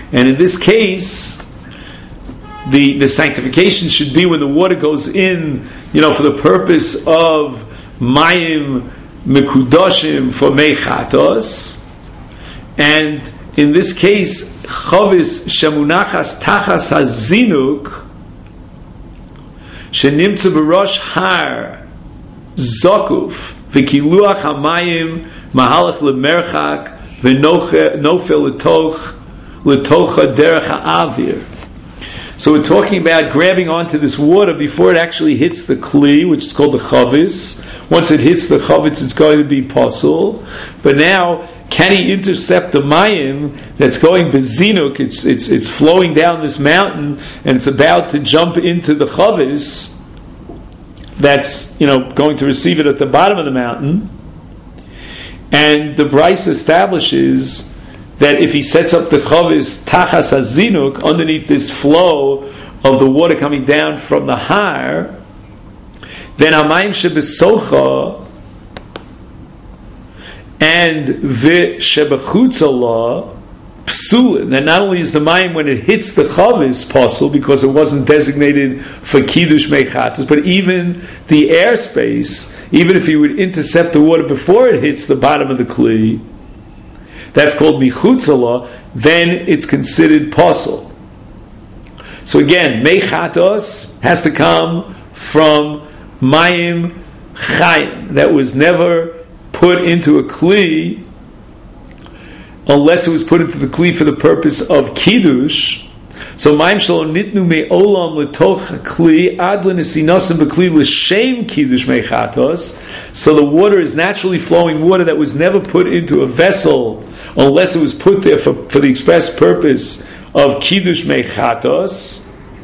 And in this case, the sanctification should be when the water goes in, for the purpose of mayim mekudoshim for mechatos. And in this case, chavis shemunachas tachas hazinuk shenimtza b'rosh har zokuf v'kiluach hamayim mahalach lemerchak v'nofel letocha derech ha'avir. So we're talking about grabbing onto this water before it actually hits the kli, which is called the chavis. Once it hits the chavis, it's going to be pasul. But now, can he intercept the mayim that's going bezinuk? It's flowing down this mountain, and it's about to jump into the chavis that's going to receive it at the bottom of the mountain. And the Bryce establishes that if he sets up the chavis tachas hazinuk underneath this flow of the water coming down from the har, then amayim shebesocha and v'shebechutzalah psulin. And not only is the mayim when it hits the chavis pasul because it wasn't designated for kiddush mechatos, but even the airspace, even if you would intercept the water before it hits the bottom of the kli, that's called michutzala, then it's considered pasul. So again, mechatos has to come from mayim chayim that was never put into a kli unless it was put into the kli for the purpose of kiddush. So mayim shalom nitnu me'olam letoch kli ad l'nesinasim b'kli l'shem kiddush mechatos. So the water is naturally flowing water that was never put into a vessel unless it was put there for the express purpose of kiddush mechatos,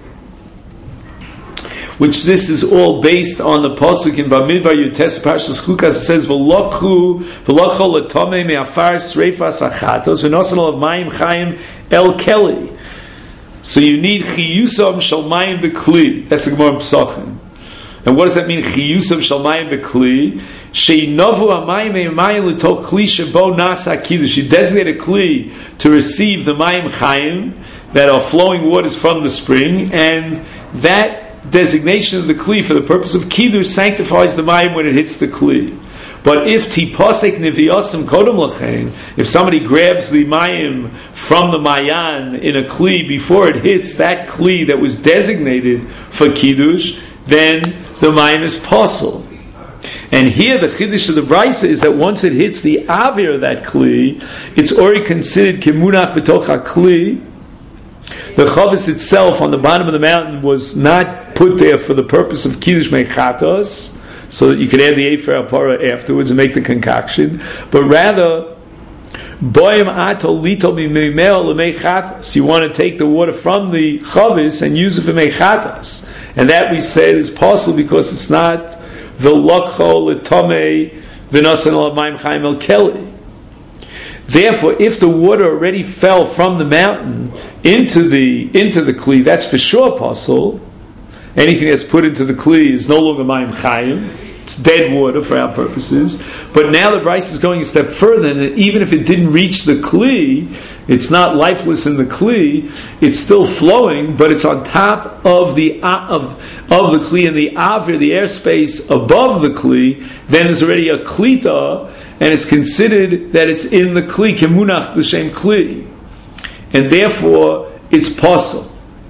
which this is all based on the pasuk in Bamidbar Yutes Parshas Chukas. It says v'lokhu l'tomei me'afar sreifas achatos v'nosan olav mayim chayim el keli. So you need chiyusam shel mayim b'kli. That's the Gemara Pesachim. And what does that mean? Chiyusam shel mayim b'kli. Sheinavu hamayim me'mayim l'toch kli shebo nasa kiddush. You designate a kli to receive the mayim chayim that are flowing waters from the spring, and that designation of the kli for the purpose of kiddush sanctifies the mayim when it hits the kli. But if tipasek niviyasim kodem lachein, if somebody grabs the mayim from the mayan in a kli before it hits that kli that was designated for kiddush, then the mayim is pasul. And here the chiddush of the brisa is that once it hits the avir of that kli, it's already considered kimunach b'toch ha-kli. The chavis itself on the bottom of the mountain was not put there for the purpose of kiddush mechatos, so that you could add the efer apara afterwards and make the concoction, but rather boim atol litol mimel lemechatos. You want to take the water from the chavis and use it for mechatos, and that we said is possible because it's not the lokho letomei v'nosan olav mayim chayim el keli. Therefore, if the water already fell from the mountain into the kli, that's for sure pasul. Anything that's put into the kli is no longer mayim chayim; it's dead water for our purposes. But now the Bryce is going a step further, and even if it didn't reach the kli, it's not lifeless in the kli; it's still flowing, but it's on top of the kli and the avir, the airspace above the kli. Then there's already a klita, and it's considered that it's in the kli, kemunach b'shem kli, and therefore it's pasul.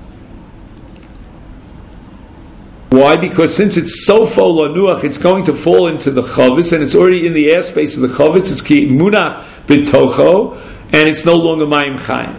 Why? Because since it's so full lanuach, it's going to fall into the chavis, and it's already in the airspace of the chavis. It's kemunach b'tocho, and it's no longer mayim chayim.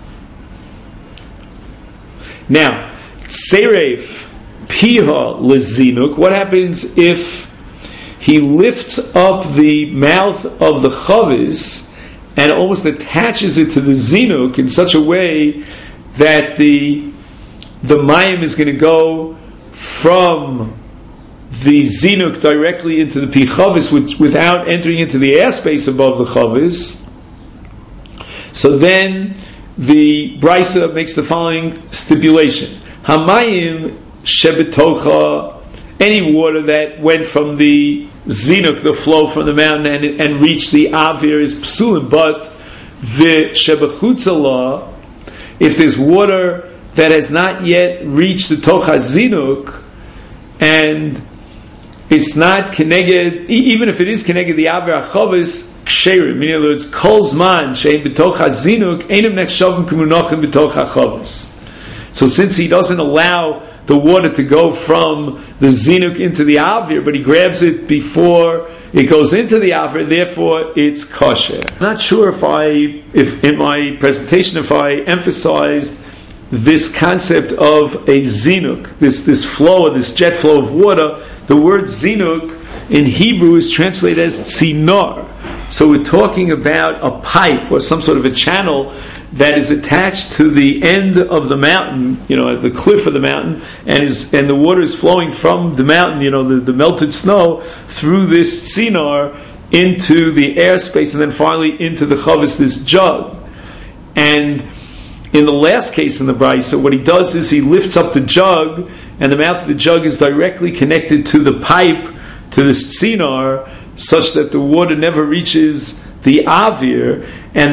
Now, tsereif piha lezinuk. What happens if he lifts up the mouth of the chavis and almost attaches it to the zinuk in such a way that the mayim is going to go from the zinuk directly into the pichavis without entering into the airspace above the chavis? So then the Brisa makes the following stipulation: Hamayim shebetocha, any water that went from the zinuk, the flow from the mountain, and reached the avir is psulim, but the shebechutzala, if there's water that has not yet reached the Toch HaZinuk, and it's not Keneged, even if it is Keneged the Aver HaChavis, Ksherim, in other words, Kol Zman, Shein B'toch HaZinuk, Einem Nechshavim K'munachim B'toch HaChavis. So since he doesn't allow the water to go from the Zinuk into the Avir, but he grabs it before it goes into the Avir, therefore it's kosher. I'm not sure if in my presentation, if I emphasized this concept of a Zinuk, this flow, this jet flow of water. The word Zinuk in Hebrew is translated as Tzinor. So we're talking about a pipe or some sort of a channel that is attached to the end of the mountain, the cliff of the mountain, and the water is flowing from the mountain, the melted snow, through this tzinor into the airspace, and then finally into the chavis, this jug. And in the last case in the Brisa, what he does is he lifts up the jug, and the mouth of the jug is directly connected to the pipe, to this tzinor, such that the water never reaches the avir,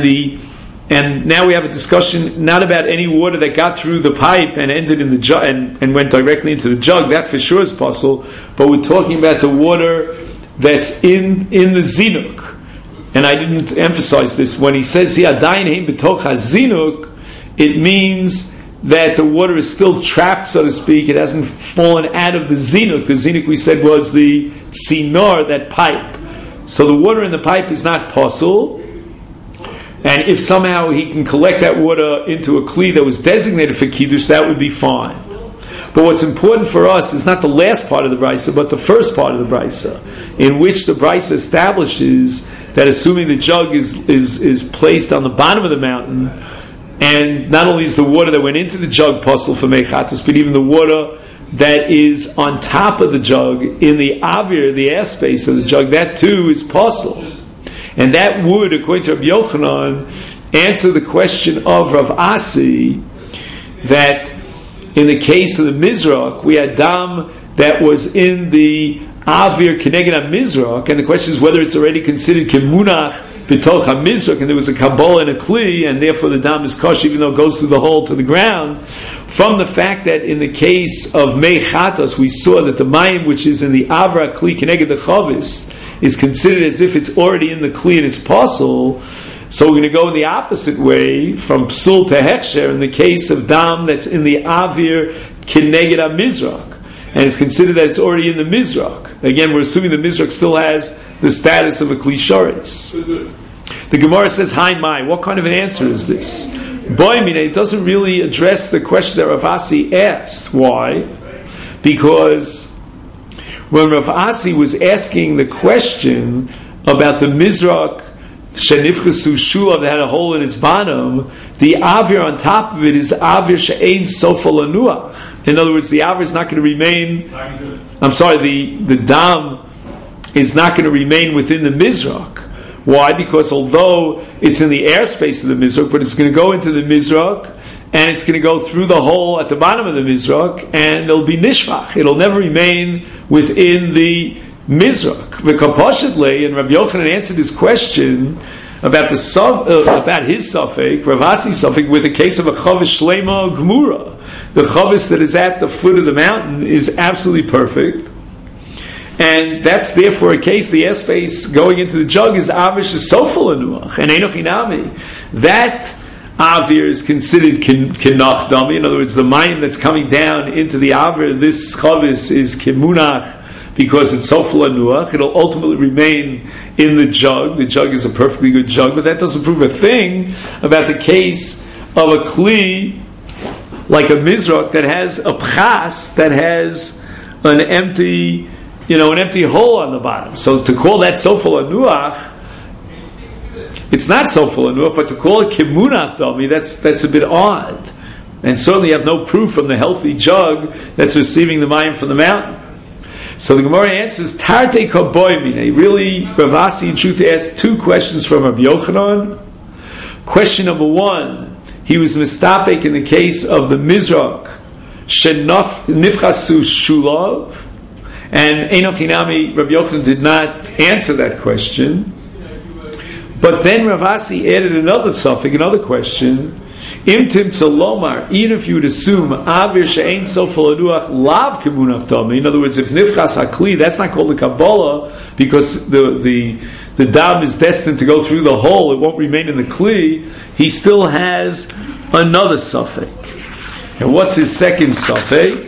and now we have a discussion not about any water that got through the pipe and ended in the jug and went directly into the jug. That for sure is possible, but we're talking about the water that's in the zinuk. And I didn't emphasize this. When he says Adayin Hein B'toch HaZinuk, it means that the water is still trapped, so to speak. It hasn't fallen out of the zinuk. The zinuk, we said, was the tzinor, that pipe. So the water in the pipe is not possible. And if somehow he can collect that water into a kli that was designated for kiddush, that would be fine. But what's important for us is not the last part of the brisa, but the first part of the brisa, in which the brisa establishes that assuming the jug is placed on the bottom of the mountain, and not only is the water that went into the jug possible for mechatos, but even the water that is on top of the jug in the avir, the airspace of the jug, that too is possible. And that would, according to Rabbi Yochanan, answer the question of Rav Asi, that in the case of the Mizrach, we had dam that was in the Avir Keneged HaMizrach, and the question is whether it's already considered Kemunach B'toch HaMizrach, and there was a Kabbalah and a Kli, and therefore the dam is kosher, even though it goes through the hole to the ground. From the fact that in the case of Mei Chatos, we saw that the Mayim, which is in the Avra Kli Keneged the Chavis, is considered as if it's already in the Kli and it's possible. So we're going to go in the opposite way, from Psul to Hechsher, in the case of Dam that's in the Avir Keneged HaMizrach, and it's considered that it's already in the Mizrach. Again, we're assuming the Mizrach still has the status of a Kli Shoris. The Gemara says, Hi Mai, what kind of an answer is this? Boimine, it doesn't really address the question that Rav Asi asked. Why? Because when Rav Asi was asking the question about the Mizrach Shenifchasu Shulav that had a hole in its bottom, the Avir on top of it is Avir She'ein Sofa Lanuach. In other words, the Avir is not going to remain, the Dam is not going to remain within the Mizrach. Why? Because although it's in the airspace of the Mizrach, but it's going to go into the Mizrach, and it's going to go through the hole at the bottom of the Mizrach, and it'll be Nishmach. It'll never remain within the Mizrach. V'kapashatle, and Rabbi Yochanan answered his question about his suffix, Rav Asi's suffix, with a case of a chavis shlema gemura. The chavis that is at the foot of the mountain is absolutely perfect, and that's therefore a case. The airspace going into the jug is avish sofal anuach and enoch inami. That avir is considered kinach dami. In other words, the mayim that's coming down into the avir, this chavis is kimunach, because it's sofal anuach. It'll ultimately remain in the jug. The jug is a perfectly good jug, but that doesn't prove a thing about the case of a kli like a mizrach that has a pchas, that has an empty hole on the bottom. So to call that sofal anuach, it's not sofal anuach, but to call it kimunach dami, that's a bit odd. And certainly you have no proof from the healthy jug that's receiving the mayim from the mountain. So the Gemara answers, Tarte Kaboimine. Really, Rav Asi in truth asked two questions from Rabbi Yochanan. Question number one, he was mistapek in the case of the Mizrach, Nifchasu Shulav, and Enoch Hinami, Rabbi Yochanan did not answer that question. But then Rav Asi added another suffix, another question. Imtim Salomar, even if you would assume Avir She'ein Sofel Anuach Lav Kemunach Dami, in other words, if Nifchas HaKli, that's not called the Kabbalah, because the dam is destined to go through the hole, it won't remain in the Kli, he still has another Safek. And what's his second Safek?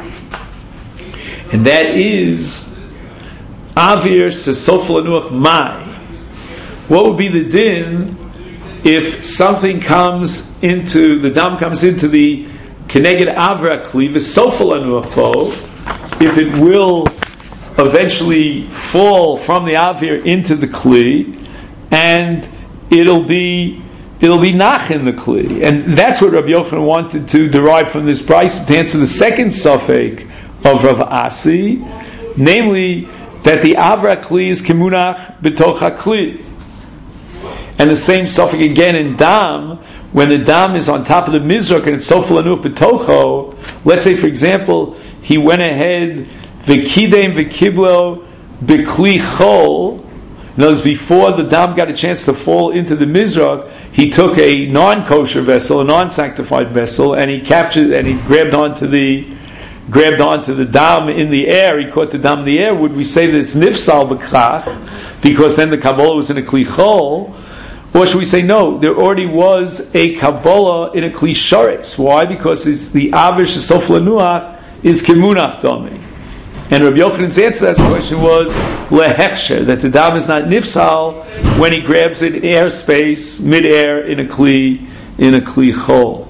And that is Avir Sesofel Anuach Mai. What would be the din if something comes into, the dam comes into the Keneged Avra Kli, the Sofel Anuach Bo, if it will eventually fall from the Avir into the Kli, and it'll be nach in the Kli. And that's what Rabbi Yochanan wanted to derive from this price to answer the second Safek of Rav Asi, namely that the Avra Kli is Kemunach B'toch HaKli. And the same suffix again in dam, when the dam is on top of the mizrak and it's sofel anuach b'tocho. Let's say, for example, he went ahead v'kidem v'kiblo b'kli chol. In other words, before the dam got a chance to fall into the mizrak, he took a non-kosher vessel, a non-sanctified vessel, and he captured and he grabbed onto the dam in the air. He caught the dam in the air. Would we say that it's nifsal b'krach because then the kabbalah was in a kli chol? Or should we say, no, there already was a Kabbalah in a Kli Sharetz. Why? Because it's the Avish Sofel Anuach is Kemunach Dami. And Rabbi Yochanan's answer to that question was Lehechsher, that the dam is not nifsal when he grabs it in airspace, mid-air, in a Kli Chol.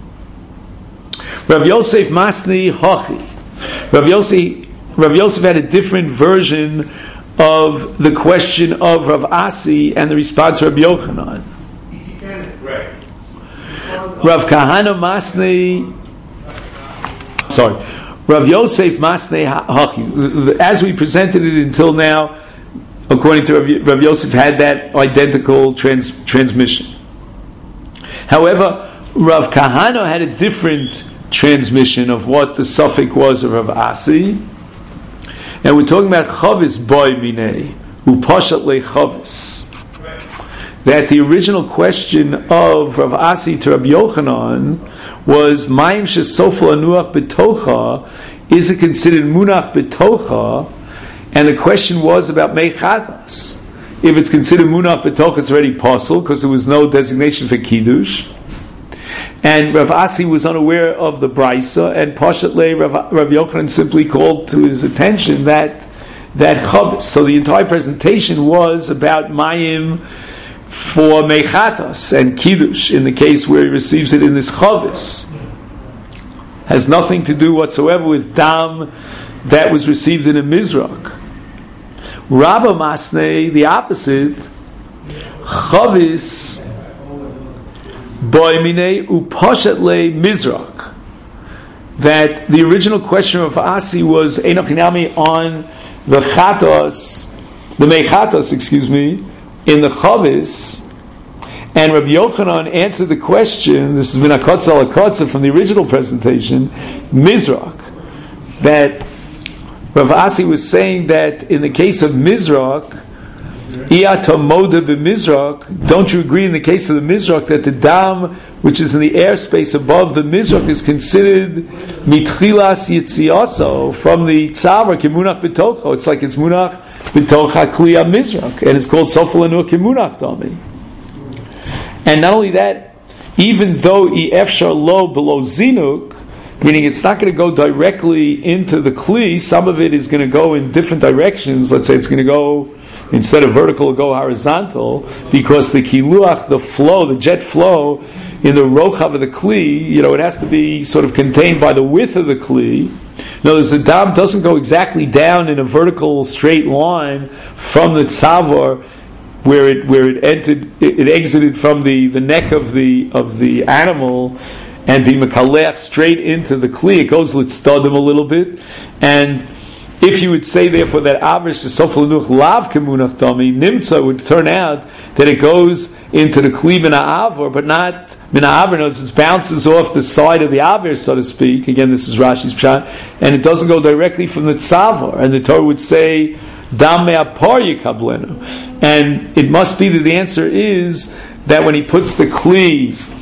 Rav Yosef Masni Hachi. Rav Yosef had a different version of the question of Rav Asi and the response of Rabbi Yochanan. Rav Kahana Masnei, Rav Yosef Masnei Hachi. As we presented it until now, according to Rav Yosef, had that identical transmission. However, Rav Kahana had a different transmission of what the suffix was of Rav Asi. And we're talking about chavis boy minei upashat le chavis. That the original question of Rav Asi to Rabbi Yochanan was Mayim shesofel anuach betocha, is it considered munach betocha? And the question was about mechatas. If it's considered munach betocha, it's already possible because there was no designation for kiddush. And Rav Asi was unaware of the Braisa, and Pashat Le Rav Yochanan simply called to his attention that Chavis. So the entire presentation was about Mayim for Mechatas and Kiddush, in the case where he receives it in this Chavis. Has nothing to do whatsoever with Dam that was received in a Mizrak. Rabba Masnei, the opposite, Chavis Boimine upashat le mizrak. That the original question of Asi was Einochinami on the mechatos, in the chavis, and Rabbi Yochanan answered the question. This has been a kotza from the original presentation, mizrak. That Rav Asi was saying that in the case of mizrak, don't you agree in the case of the Mizrak that the dam which is in the airspace above the Mizrak is considered mitchilas yitziaso from the tzavar kemunach b'tocho? It's like it's munach b'tocha kliya Mizrak, and it's called sofel anuach kemunach dami. And not only that, even though efshar lo below zinuk, meaning it's not going to go directly into the kli, some of it is going to go in different directions. Let's say it's going to go, instead of vertical, it'll go horizontal, because the kiluach, the flow, the jet flow in the rochav of the kli, it has to be sort of contained by the width of the kli. In other words, the dam doesn't go exactly down in a vertical straight line from the tzavar where it exited from the neck of the animal and be mekalech straight into the kli. It goes litzdadim a little bit, and if you would say, therefore, that Avish is Sofel Anuach Lav Kemunach Dami, Nimtza would turn out that it goes into the Kli Min Ha'avor, but not Min Ha'avor. It bounces off the side of the Avir, so to speak. Again, this is Rashi's Pshat. And it doesn't go directly from the Tzavar. And the Torah would say, Dam Me'apar Yikablenu. And it must be that the answer is that when he puts the Kli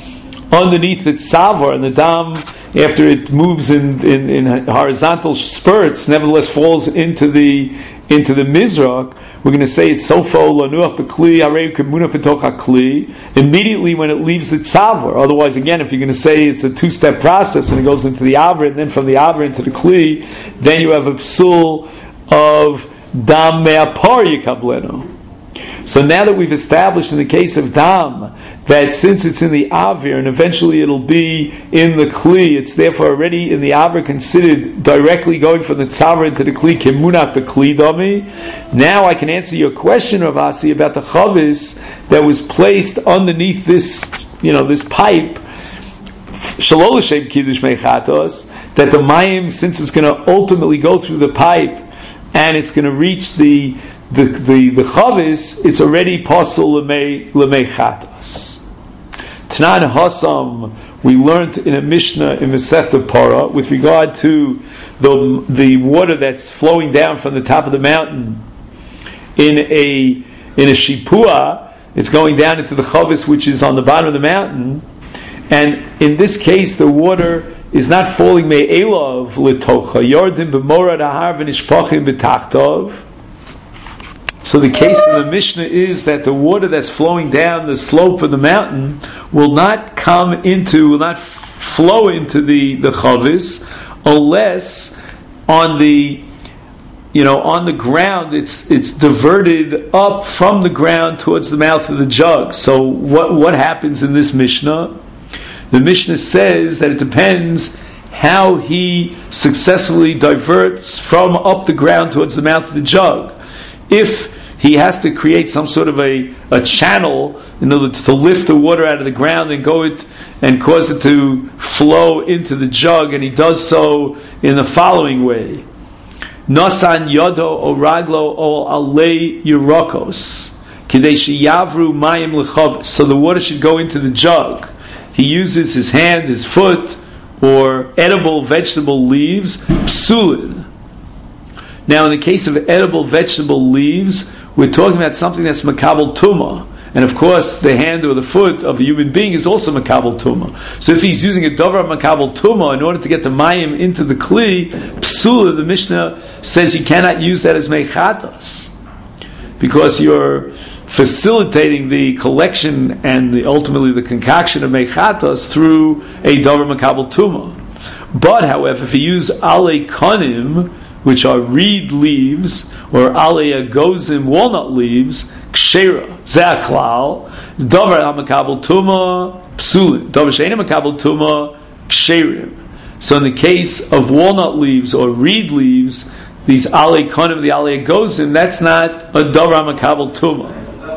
underneath its savar, and the dam, after it moves in horizontal spurts, nevertheless falls into the mizrach, we're going to say it's sofo lanuach b'kli harei kemuna b'toch hakli immediately when it leaves the tzavar. Otherwise, again, if you're going to say it's a two-step process and it goes into the avra and then from the avra into the kli, then you have a psul of dam me'apar yikablenu. So now that we've established in the case of dam that since it's in the avir and eventually it'll be in the kli, it's therefore already in the avir considered directly going from the tzavar into the kli, kemunat b'kli dami. Now I can answer your question, Rav Asi, about the chavis that was placed underneath this, this pipe, shalol l'shem kiddush mechatos, that the mayim, since it's going to ultimately go through the pipe and it's going to reach the chavis, it's already pasul l'meichatos. Tanan Hasam, we learned in a Mishnah in Masechta Para with regard to the water that's flowing down from the top of the mountain in a shipua. It's going down into the chavis, which is on the bottom of the mountain, and in this case, the water is not falling me'elav litocha yordim b'morad ahar v'nishpachim b'tachtov. So the case of the Mishnah is that the water that's flowing down the slope of the mountain will not flow into the chavis unless on the ground it's diverted up from the ground towards the mouth of the jug. So what happens in this Mishnah? The Mishnah says that it depends how he successfully diverts from up the ground towards the mouth of the jug. If he has to create some sort of a channel in order to lift the water out of the ground and and cause it to flow into the jug, and he does so in the following way: Nasan yodo o raglo o alei yerokos kidei sheyavru mayim lechav. So the water should go into the jug. He uses his hand, his foot, or edible vegetable leaves, psulin. Now, in the case of edible vegetable leaves, we're talking about something that's makabel tuma. And of course, the hand or the foot of a human being is also makabel tuma. So if he's using a dover makabel tuma in order to get the mayim into the kli, psula, the Mishnah says you cannot use that as mechatos, because you're facilitating the collection and ultimately the concoction of mechatos through a dover makabel tuma. But, however, if you use ale konim, which are reed leaves, or alei agozim, walnut leaves, kshera, ze'aklal, dover hamakabel tuma, psulin, dover she'ena makabel tuma, ksherim. So in the case of walnut leaves or reed leaves, these alei konim, the alei agozim, that's not a dover hamakabel tuma.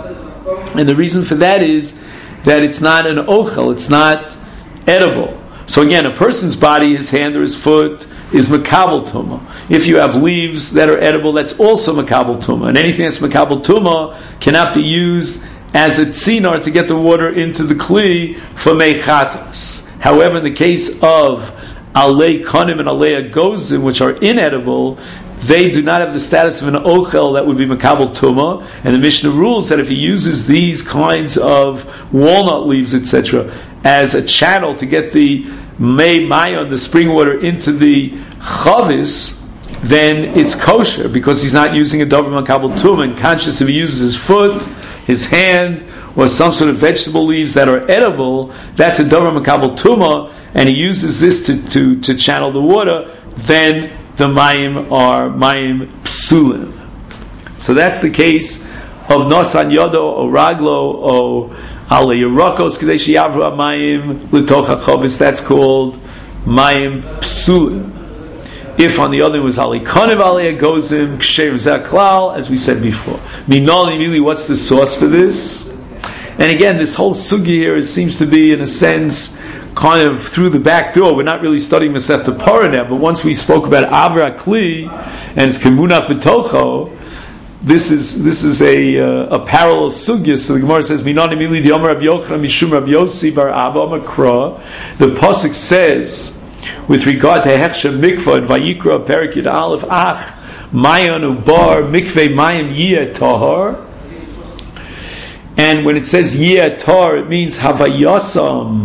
And the reason for that is that it's not an ochel, it's not edible. So again, a person's body, his hand or his foot, is makabel tuma. If you have leaves that are edible, that's also makabel tuma. And anything that's makabel tuma cannot be used as a tzinar to get the water into the kli for mechatos. However, in the case of alei konim and alei agozim, which are inedible, they do not have the status of an ochel that would be makabel tuma. And the Mishnah rules that if he uses these kinds of walnut leaves, etc., as a channel to get the mayon, the spring water, into the chavis, then it's kosher because he's not using a dover makabel tuma. And conscious if he uses his foot, his hand, or some sort of vegetable leaves that are edible, that's a dover makabel tuma, and he uses this to channel the water, then the mayim are mayim psulim. So that's the case of nosan yodo o raglo o ale yerokos k'dei sheyavru mayim l'toch hachavis. That's called mayim psulim. If on the other it was ale konev ale agozim ksherim zaklal, as we said before. Minoli really, what's the source for this? And again, this whole sugi here seems to be, in a sense, kind of through the back door. We're not really studying Masechta Para now, but once we spoke about Avra Kli and it's Kemunat B'tocho, this is a parallel sugya. So the Gemara says, Minani Mili Di Omer Rav Yochanan Mishum Rav Yossi Bar Abba Makra. The pasuk says, with regard to Hechsher Mikvah and Vayikra Perik Yud Aleph, Ach Mayon Ubar Mikveh Mayim Yeh Tahar. And when it says Yeh Tahar, it means Havayasam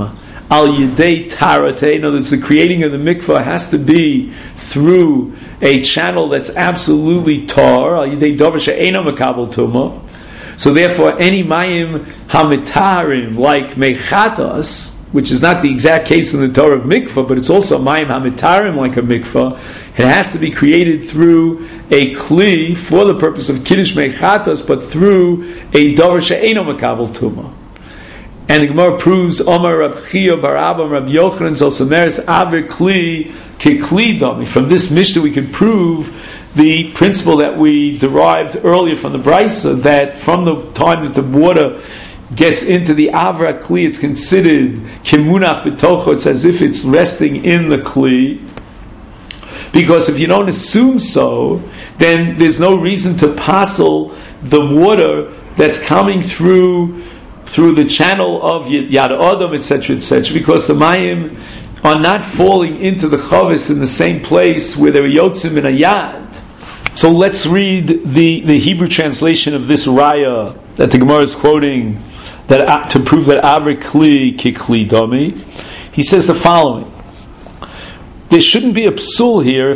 al yedei tarate. In other words, the creating of the mikvah has to be through a channel that's absolutely tar, al yedei davar she'eino makabel tuma. So therefore, any mayim hamitarim, like mechatas, which is not the exact case in the Torah of mikvah, but it's also mayim hamitarim like a mikvah, it has to be created through a kli for the purpose of kiddush mechatas, but through a davar she'eino makabel tuma. And the Gemara proves Omar Rab Chia Bar Abba Rab Yochanan Zalsameres Aver Kli Kekli Dami. From this Mishnah we can prove the principle that we derived earlier from the Brisa, that from the time that the water gets into the Avra Kli, it's considered Kimunach B'tocho, it's as if it's resting in the Kli. Because if you don't assume so, then there's no reason to passel the water that's coming through the channel of Yad Adam, etc., because the Mayim are not falling into the Chavis in the same place where they were Yotzim in a Yad. So let's read the Hebrew translation of this Raya that the Gemara is quoting that to prove that Avri Kli Kikli Dami. He says the following: there shouldn't be a psul here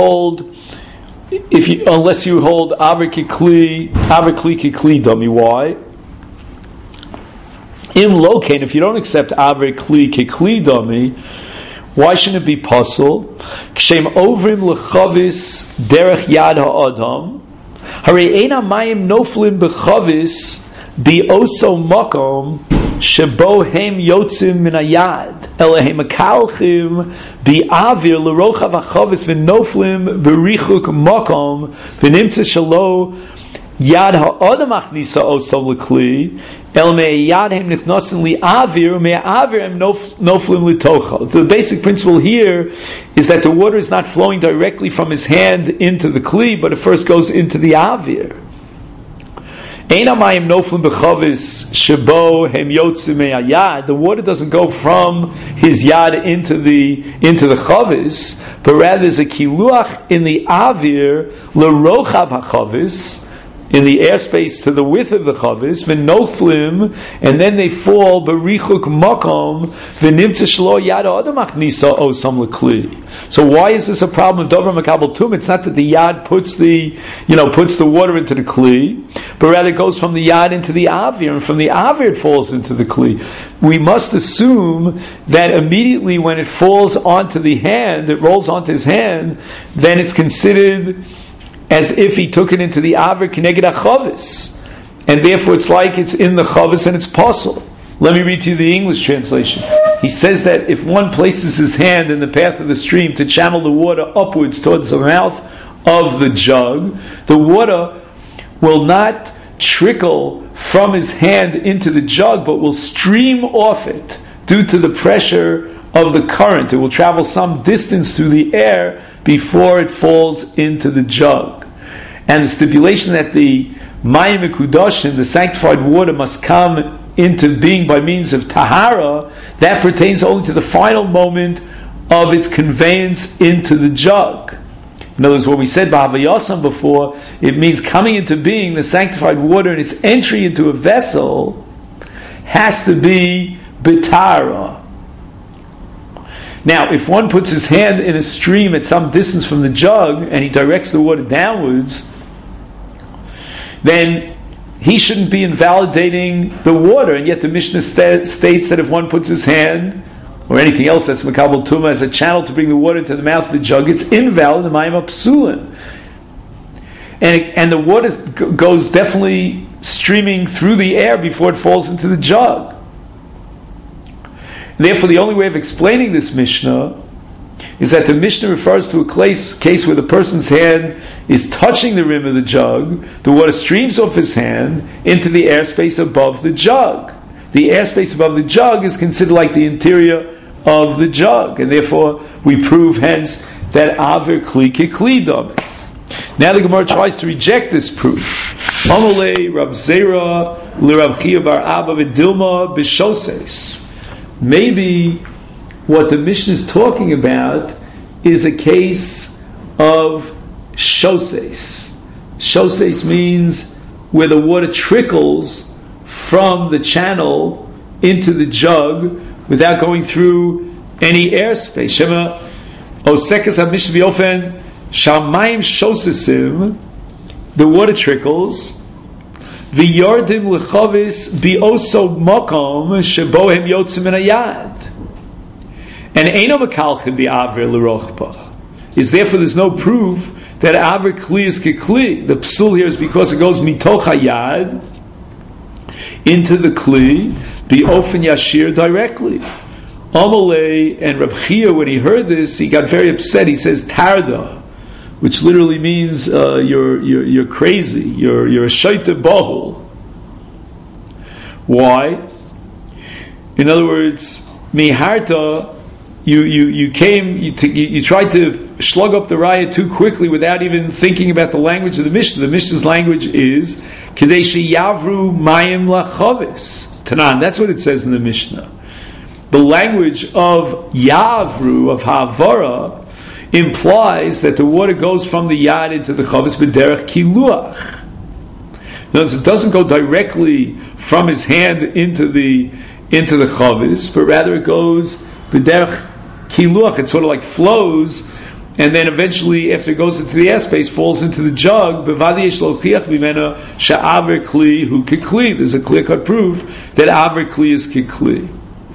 unless you hold Avri Kli Kikli Dami. Why? Im lokain, if you don't accept Avri Kli Kikli Dami, why shouldn't it be possible? Kshem ovrim lechavis derech yad ha'adam, harei ein hamayim noflim bechavis bi oso makom shebo hem yotzim min hayad, ela hem akalchim bi avir lerochav hachavis v'noflim berichuk makom v'nimtza shalo yad ha'adam achnisa oso lekli. The basic principle here is that the water is not flowing directly from his hand into the kli, but it first goes into the avir. The water doesn't go from his yad into the chavis, but rather there's a kiluach in the avir l'rochav hachavis, in the airspace to the width of the chavis, v'noflim, and then they fall berichuk makom v'nimtza shlo yad adam achnisa osam lekli. So why is this a problem of davar makabel tum? It's not that the yad puts the water into the kli, but rather it goes from the yad into the avir, and from the avir it falls into the kli. We must assume that immediately when it falls onto the hand, it rolls onto his hand, then it's considered as if he took it into the Avir Keneged HaChavis. And therefore it's like it's in the Chavis and it's possible. Let me read to you the English translation. He says that if one places his hand in the path of the stream to channel the water upwards towards the mouth of the jug, the water will not trickle from his hand into the jug, but will stream off it due to the pressure of the current. It will travel some distance through the air before it falls into the jug. And the stipulation that the Mayim Mekudoshim, the sanctified water, must come into being by means of Tahara, that pertains only to the final moment of its conveyance into the jug. In other words, what we said B'Havayasam before, it means coming into being, the sanctified water, and its entry into a vessel has to be B'Tahara. Now, if one puts his hand in a stream at some distance from the jug and he directs the water downwards, then he shouldn't be invalidating the water. And yet the Mishnah states that if one puts his hand or anything else that's Makabel Tuma as a channel to bring the water to the mouth of the jug, it's invalid in Mayim Psulin. And the water goes definitely streaming through the air before it falls into the jug. Therefore, the only way of explaining this Mishnah is that the Mishnah refers to a case where the person's hand is touching the rim of the jug, the water streams off his hand into the airspace above the jug. The airspace above the jug is considered like the interior of the jug, and therefore we prove hence that Aver Kli Kikli Dami. Now the Gemara tries to reject this proof. Amalei Rab Zera l'Rab Chia Bar Abba v'Dilma b'Shoses. Maybe what the Mishnah is talking about is a case of shoses. Shoses means where the water trickles from the channel into the jug without going through any airspace. Shema Osekas HaMishna B'Ofen Shamayim Shosesim, the water trickles, V'yordim L'chavis B'oso Mokom Shebohem Yotzim Min Hayad. And Eino Mekalchin B'Avir L'Rochpa. Is therefore there's no proof that Avir Kli is Kikli. The psul here is because it goes Mitoch Hayad into the Kli, B'Ofen Yashir directly. Amalei and Reb Chia, when he heard this, he got very upset. He says Tarda, which literally means you're crazy, you're a shaita bahul. Why? In other words, miharta, you tried to slug up the raya too quickly without even thinking about the language of the Mishnah. The Mishnah's language is Kadei Yavru Mayim Lachavis. Tanan, that's what it says in the Mishnah. The language of Yavru, of Havara, implies that the water goes from the Yad into the Chavis b'derech kiluach. Notice it doesn't go directly from his hand into the Chavis, but rather it goes b'derech kiluach. It sort of like flows, and then eventually, after it goes into the airspace, falls into the jug. B'vadi yesh lochiach b'mena she'aver kli hu kikli. There's a clear-cut proof that aver kli is kikli.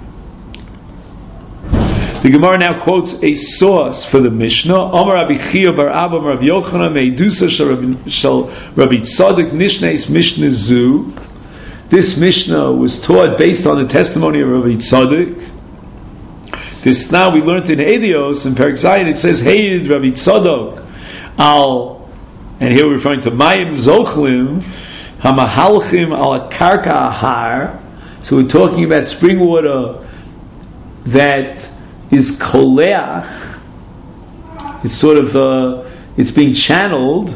The Gemara now quotes a source for the Mishnah. Amar Rabbi Chia bar Abba Rabbi Yochanan me'edusa shel Rabbi Tzadok Nishneis Mishnah Zu. This Mishnah was taught based on the testimony of Rabbi Tzadok. This now we learned in Edios in Perek Zayin. It says, "Hey, Rabbi Tzadok, and here we're referring to Mayim Zochlim Hamahalchim al Karka Ahar." So we're talking about spring water that is koleach. It's sort of it's being channeled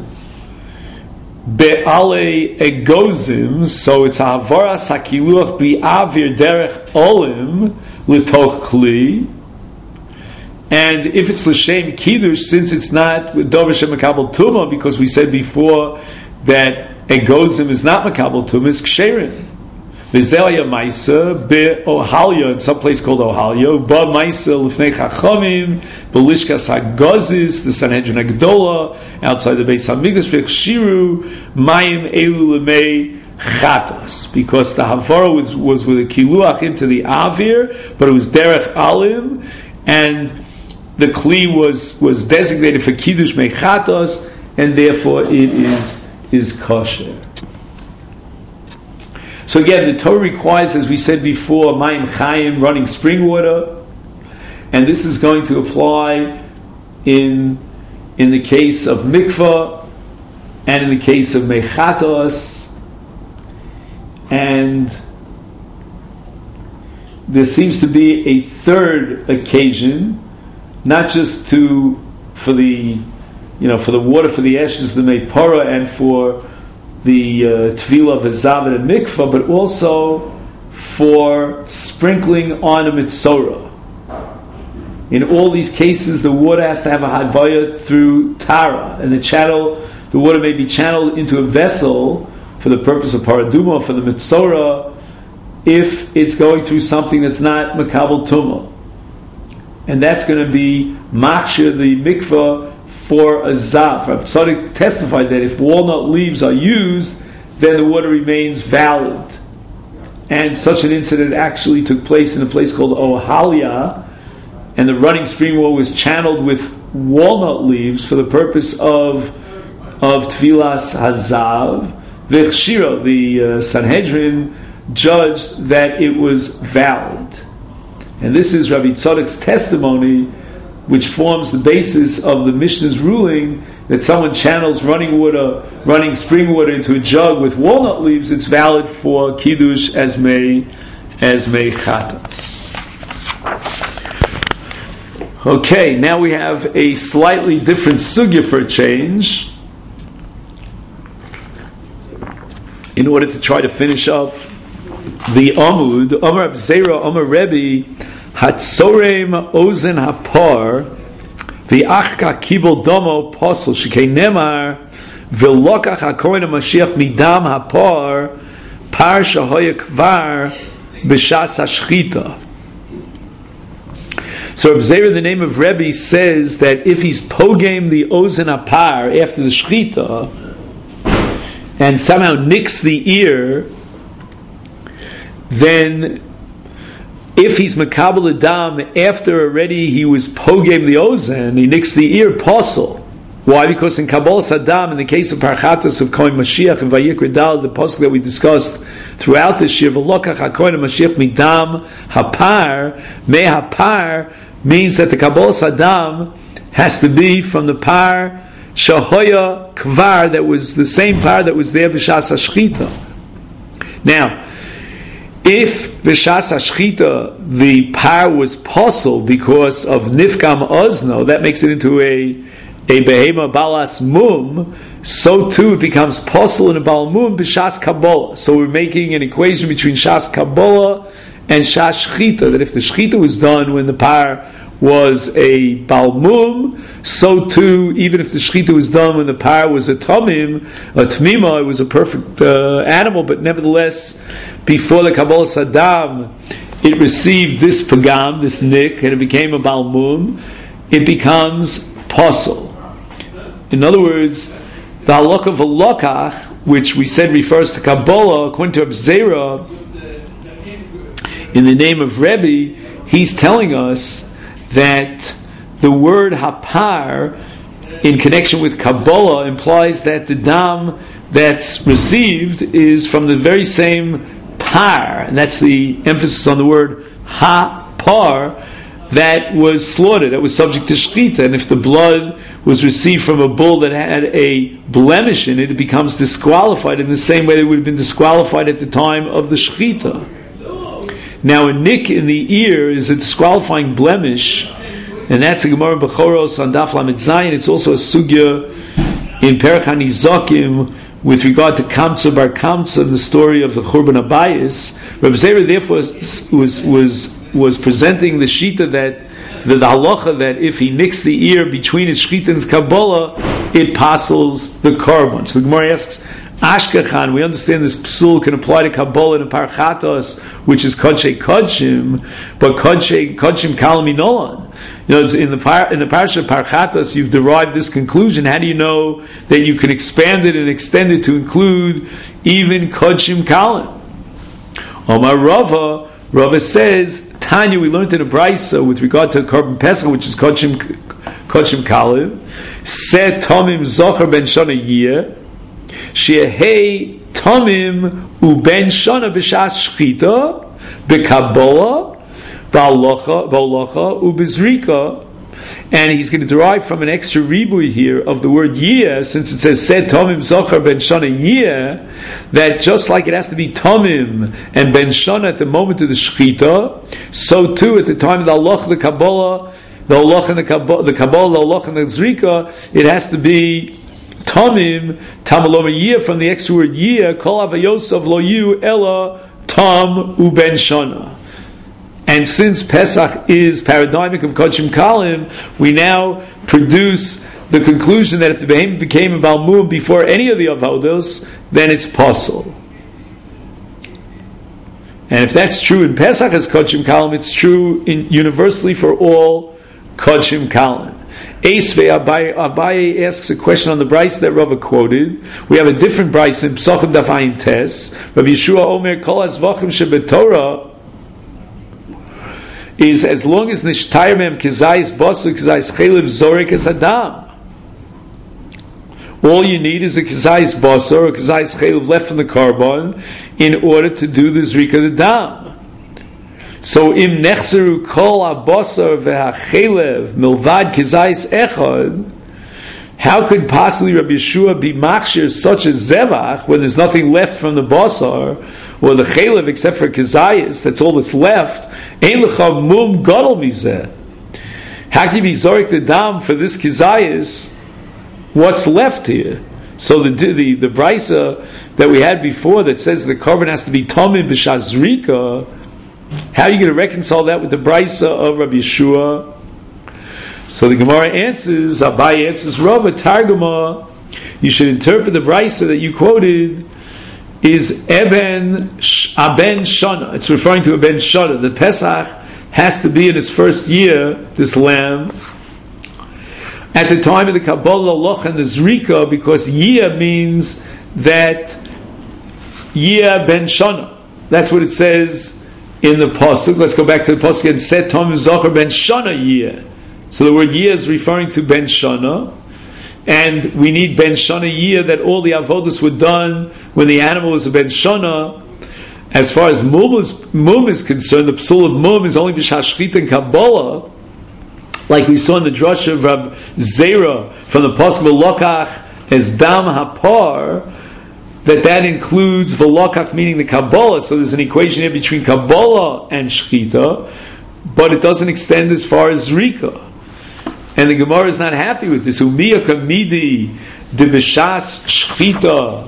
be'ale egozim, so it's havara sakiluach bi'avir derech olim l'toch kli. And if it's l'shem kiddush, since it's not with dover shemakabel tuma, because we said before that egozim is not makabel tuma, it's ksherin. V'zelaya Maisa be'Ohalya, in some place called Ohalya, ba Maisa l'fnei Chachamim, b'lishkas hagozis, the Sanhedrin Agdola, outside the Beis Hamikdash, v'chshiru mayim elu l'mei chatas, because the Havara was with a kiluach into the Avir, but it was derech alim, and the Kli was designated for Kiddush mei chatas, and therefore it is kosher. So again, the Torah requires, as we said before, Mayim Chayim, running spring water, and this is going to apply in the case of mikvah and in the case of mechatos. And there seems to be a third occasion, not just for the water, for the ashes, the meipara, and for the Tvila, V'Zavet, and Mikvah, but also for sprinkling on a Mitzorah. In all these cases, the water has to have a Havaya through Tara, and the water may be channeled into a vessel for the purpose of Paraduma, for the Mitzorah, if it's going through something that's not Makabel Tumah. And that's going to be Machshir, the Mikvah, for a zav. Rabbi Tzadok testified that if walnut leaves are used, then the water remains valid. And such an incident actually took place in a place called Ohalia, and the running spring water was channeled with walnut leaves for the purpose of Tfilas Hazav. V'chshira, the Sanhedrin judged that it was valid. And this is Rabbi Tzadok's testimony, which forms the basis of the Mishnah's ruling that someone channels running spring water into a jug with walnut leaves, it's valid for Kiddush as may chatas. Okay, now we have a slightly different sugya for a change, in order to try to finish up the Amud. Amar Abzera, Amar Rebbe, Hatsorem Ozen Hapar, V'achka Kibel Domo Posel Shekei Nemar, V'lokach HaKohen HaMashiach Midam Hapar, Par Shahoya Kvar B'Shas HaShchita. So Reb Zera, the name of Rebbe, says that if he's pogam the ozen apar after the shchita and somehow nicks the ear, then if he's makabel adam after already he was pogam the ozen, he nicks the ear, posel. Why? Because in Kabbalah Saddam, in the case of Parchatos of Kohen Mashiach and Vayikra Dal, the pasuk that we discussed throughout this year, V'lokach HaKohen Mashiach midam hapar, me hapar, means that the Kabbalah Saddam has to be from the par shahoya kvar, that was the same par that was there b'shas hashchita. Now, if b'shas hashchita the par was posel because of nifkam ozno, that makes it into a behema balas mum, so too it becomes posel in a bal mum b'shas kabbalah. So we're making an equation between shas kabbalah and shas shchita, that if the shchita was done when the par was a bal mum, so too even if the shchita was done when the par was a tmima, it was a perfect animal, but nevertheless before the kabbalah saddam it received this pagam, this nick, and it became a bal mum, it becomes posel. In other words, the halakha of halakach, which we said refers to Kabbalah, according to Reb Zera, in the name of Rebbe, he's telling us that the word hapar in connection with Kabbalah implies that the dam that's received is from the very same par, and that's the emphasis on the word ha-par, that was slaughtered, that was subject to shchita. And if the blood was received from a bull that had a blemish in it, it becomes disqualified in the same way that it would have been disqualified at the time of the shchita. Now, a nick in the ear is a disqualifying blemish, and that's a Gemara Bechoros on Daf Lamed Zayin. It's also a sugya in Perek HaNizakim with regard to Kamsa bar Kamsa, the story of the Churban Abayis. Reb Zera therefore was presenting the shita that the halacha that if he nicks the ear between his shchita and his Kabbalah, it passes the korban. So the Gemara asks, Ashkechan, we understand this psul can apply to Kabbalah and Parchatos, which is Kodshe Kodshim, but Kodshe Kodshim Kalami Nolan. You know, in the parasha of Parchatos, you've derived this conclusion. How do you know that you can expand it and extend it to include even Kodshim Kalim? Omar Rava says, Tanya, we learned in a brisa with regard to Korban Pesach, which is Kodshim Kalim, Set Tomim Zocher Ben Shana Yeh, Shehei Tomim U Ben Shana B'Shas Shchita, B'Kabbalah, Ba'alocha U B'Zrika. And he's going to derive from an extra ribui here of the word yeh, since it says Set Tomim Zocher Ben Shana Yeh, that just like it has to be Tomim and Ben Shana at the moment of the Shechita, so too at the time of the Aloch, the Kabbalah, the Aloch and the Kabbalah, the Aloch and the Zrika, it has to be Tomim, Tamaloma Yeh, from the extra word Yeh, Kol Avayosav Lo Yu Ella Tom U Ben Shana. And since Pesach is paradigmic of Kodshim Kalim, we now produce the conclusion that if the behemoth became a Balmum before any of the Avodos, then it's possible. And if that's true in Pesach as Kodshim Kalim, it's true universally for all Kodshim Kalim. Esvei Abaye asks a question on the Bryce that Rava quoted. We have a different Bryce in Psachim Dafayin Tes. Rav Yeshua Omer Kol Azvachim Shebetorah is as long as nishtayr mem kezayis basu kezayis chelev zorek es adam. All you need is a kezayis basu or a kezayis chelev left from the carbon in order to do the zrika the dam. So im nechzeru kol abasar v'hachelev milvad kezayis echad. How could possibly Rabbi Yeshua be machshir such a zevach when there's nothing left from the basar or the chelev except for kezayis? That's all that's left. Ein lecha mum gadol mizeh. How can you be zorik the dam for this kezayis? What's left here? So the brisa that we had before that says the korban has to be tomim b'shas zrika, how are you going to reconcile that with the brisa of Rabbi Yeshua? So the Gemara answers, Abaye answers, Rava Targuma, you should interpret the brisa that you quoted is Aben Shana. It's referring to Aben Shana. The Pesach has to be in its first year, this lamb, at the time of the Kabbalah, Loch, and the Zrika, because year means that year ben shana. That's what it says in the pasuk. Let's go back to the pasuk and set Tom Zocher ben shana year. So the word year is referring to ben shana, and we need ben shana year, that all the avodas were done when the animal was a ben shana. As far as mum is concerned, the psul of mum is only b'shashchit and Kabbalah, like we saw in the drasha of Rab Zera from the pasuk v'lokach as dam hapar, that includes v'lokach, meaning the Kabbalah. So there's an equation here between Kabbalah and shchita, but it doesn't extend as far as zrika. And the Gemara is not happy with this. Umiya kamidi de b'shas shchita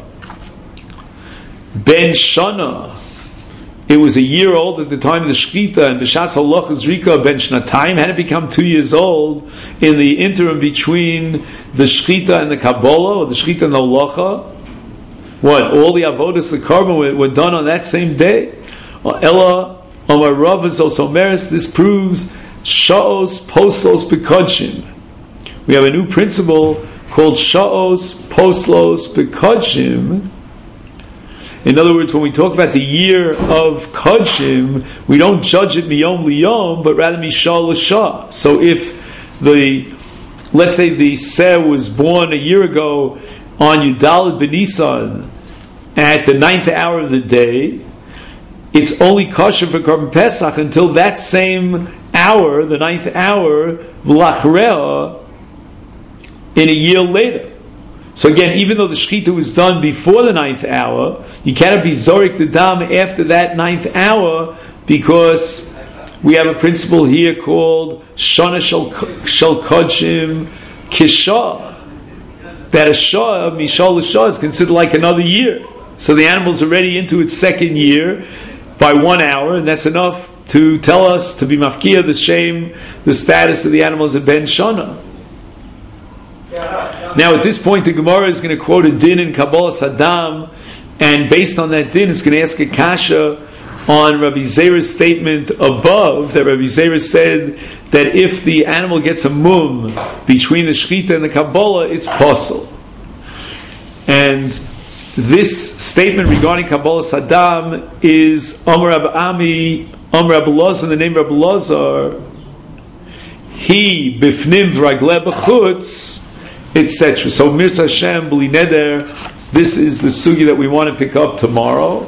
ben shana. It was a year old at the time of the shchita, and b'shas halacha zrika ben shnatayim. Had it become 2 years old in the interim between the shchita and the Kabbalah, or the shchita and the halacha? What? All the avodas, the carbon, were done on that same day? Ella Omar Rav is also meris. This proves sha'os poslos bekodshim. We have a new principle called sha'os poslos bekodshim. In other words, when we talk about the year of kodshim, we don't judge it miyom liyom, but rather mishah l'shah. So if let's say the seh was born a year ago on Yudalit B'Nisan at the 9th hour of the day, it's only kosher for Korban Pesach until that same hour, the 9th hour, v'lachreah, in a year later. So again, even though the shechita was done before the 9th hour, you cannot be zorik the dam after that 9th hour, because we have a principle here called shana shel kodshim kishah, that a shah, mishal l'shah, is considered like another year. So the animal's already into its second year by 1 hour, and that's enough to tell us, to be mafkia the status of the animal as a ben shana. Now at this point the Gemara is going to quote a din in Kabbalah Saddam, and based on that din it's going to ask a kasha on Rabbi Zera's statement above, that Rabbi Zera said that if the animal gets a mum between the shechita and the Kabbalah, it's possible. And this statement regarding Kabbalah Saddam is Amar Rabbi Ami, Amar Rabbi Lazar, the name Rabbi Lazar, he bifnim v'ragleh b'chutz, etc. So Mirza Hashem, B'li Neder, this is the sugi that we want to pick up tomorrow.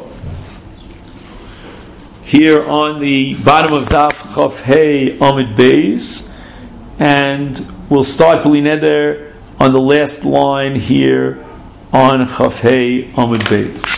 Here on the bottom of Daf Chaf Hey Amid Beis, and we'll start B'li Neder on the last line here on Chaf Hey Amid Beis.